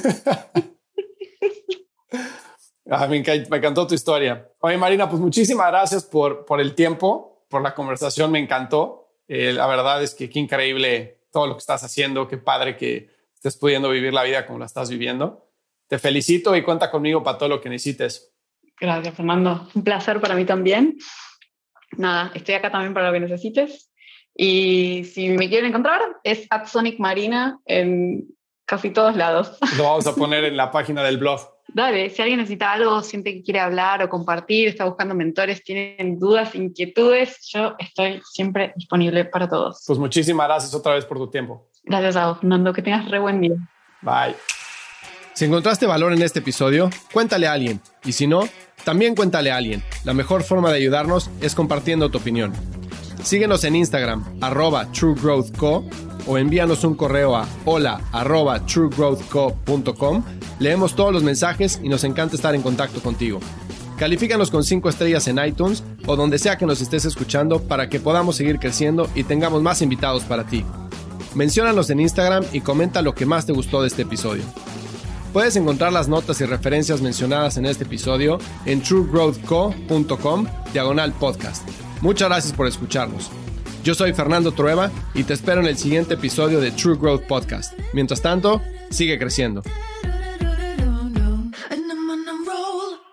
Me encantó tu historia. Oye, Marina, pues muchísimas gracias por el tiempo, por la conversación, me encantó. La verdad es que qué increíble todo lo que estás haciendo, qué padre que estés pudiendo vivir la vida como la estás viviendo. Te felicito y cuenta conmigo para todo lo que necesites. Gracias, Fernando. Un placer para mí también. Nada, estoy acá también para lo que necesites. Y si me quieren encontrar, es @sonicmarina en casi todos lados. Lo vamos a poner en la página del blog. Dale, si alguien necesita algo, siente que quiere hablar o compartir, está buscando mentores, tienen dudas, inquietudes, yo estoy siempre disponible para todos. Pues muchísimas gracias otra vez por tu tiempo. Gracias a vos, Fernando. Que tengas re buen día. Bye. Si encontraste valor en este episodio, cuéntale a alguien. Y si no, también cuéntale a alguien. La mejor forma de ayudarnos es compartiendo tu opinión. Síguenos en Instagram, @TrueGrowthCo, o envíanos un correo a hola@truegrowthco.com. Leemos todos los mensajes y nos encanta estar en contacto contigo. Califícanos con 5 estrellas en iTunes o donde sea que nos estés escuchando para que podamos seguir creciendo y tengamos más invitados para ti. Menciónanos en Instagram y comenta lo que más te gustó de este episodio. Puedes encontrar las notas y referencias mencionadas en este episodio en truegrowthco.com/podcast. Muchas gracias por escucharnos. Yo soy Fernando Trueba y te espero en el siguiente episodio de True Growth Podcast. Mientras tanto, sigue creciendo.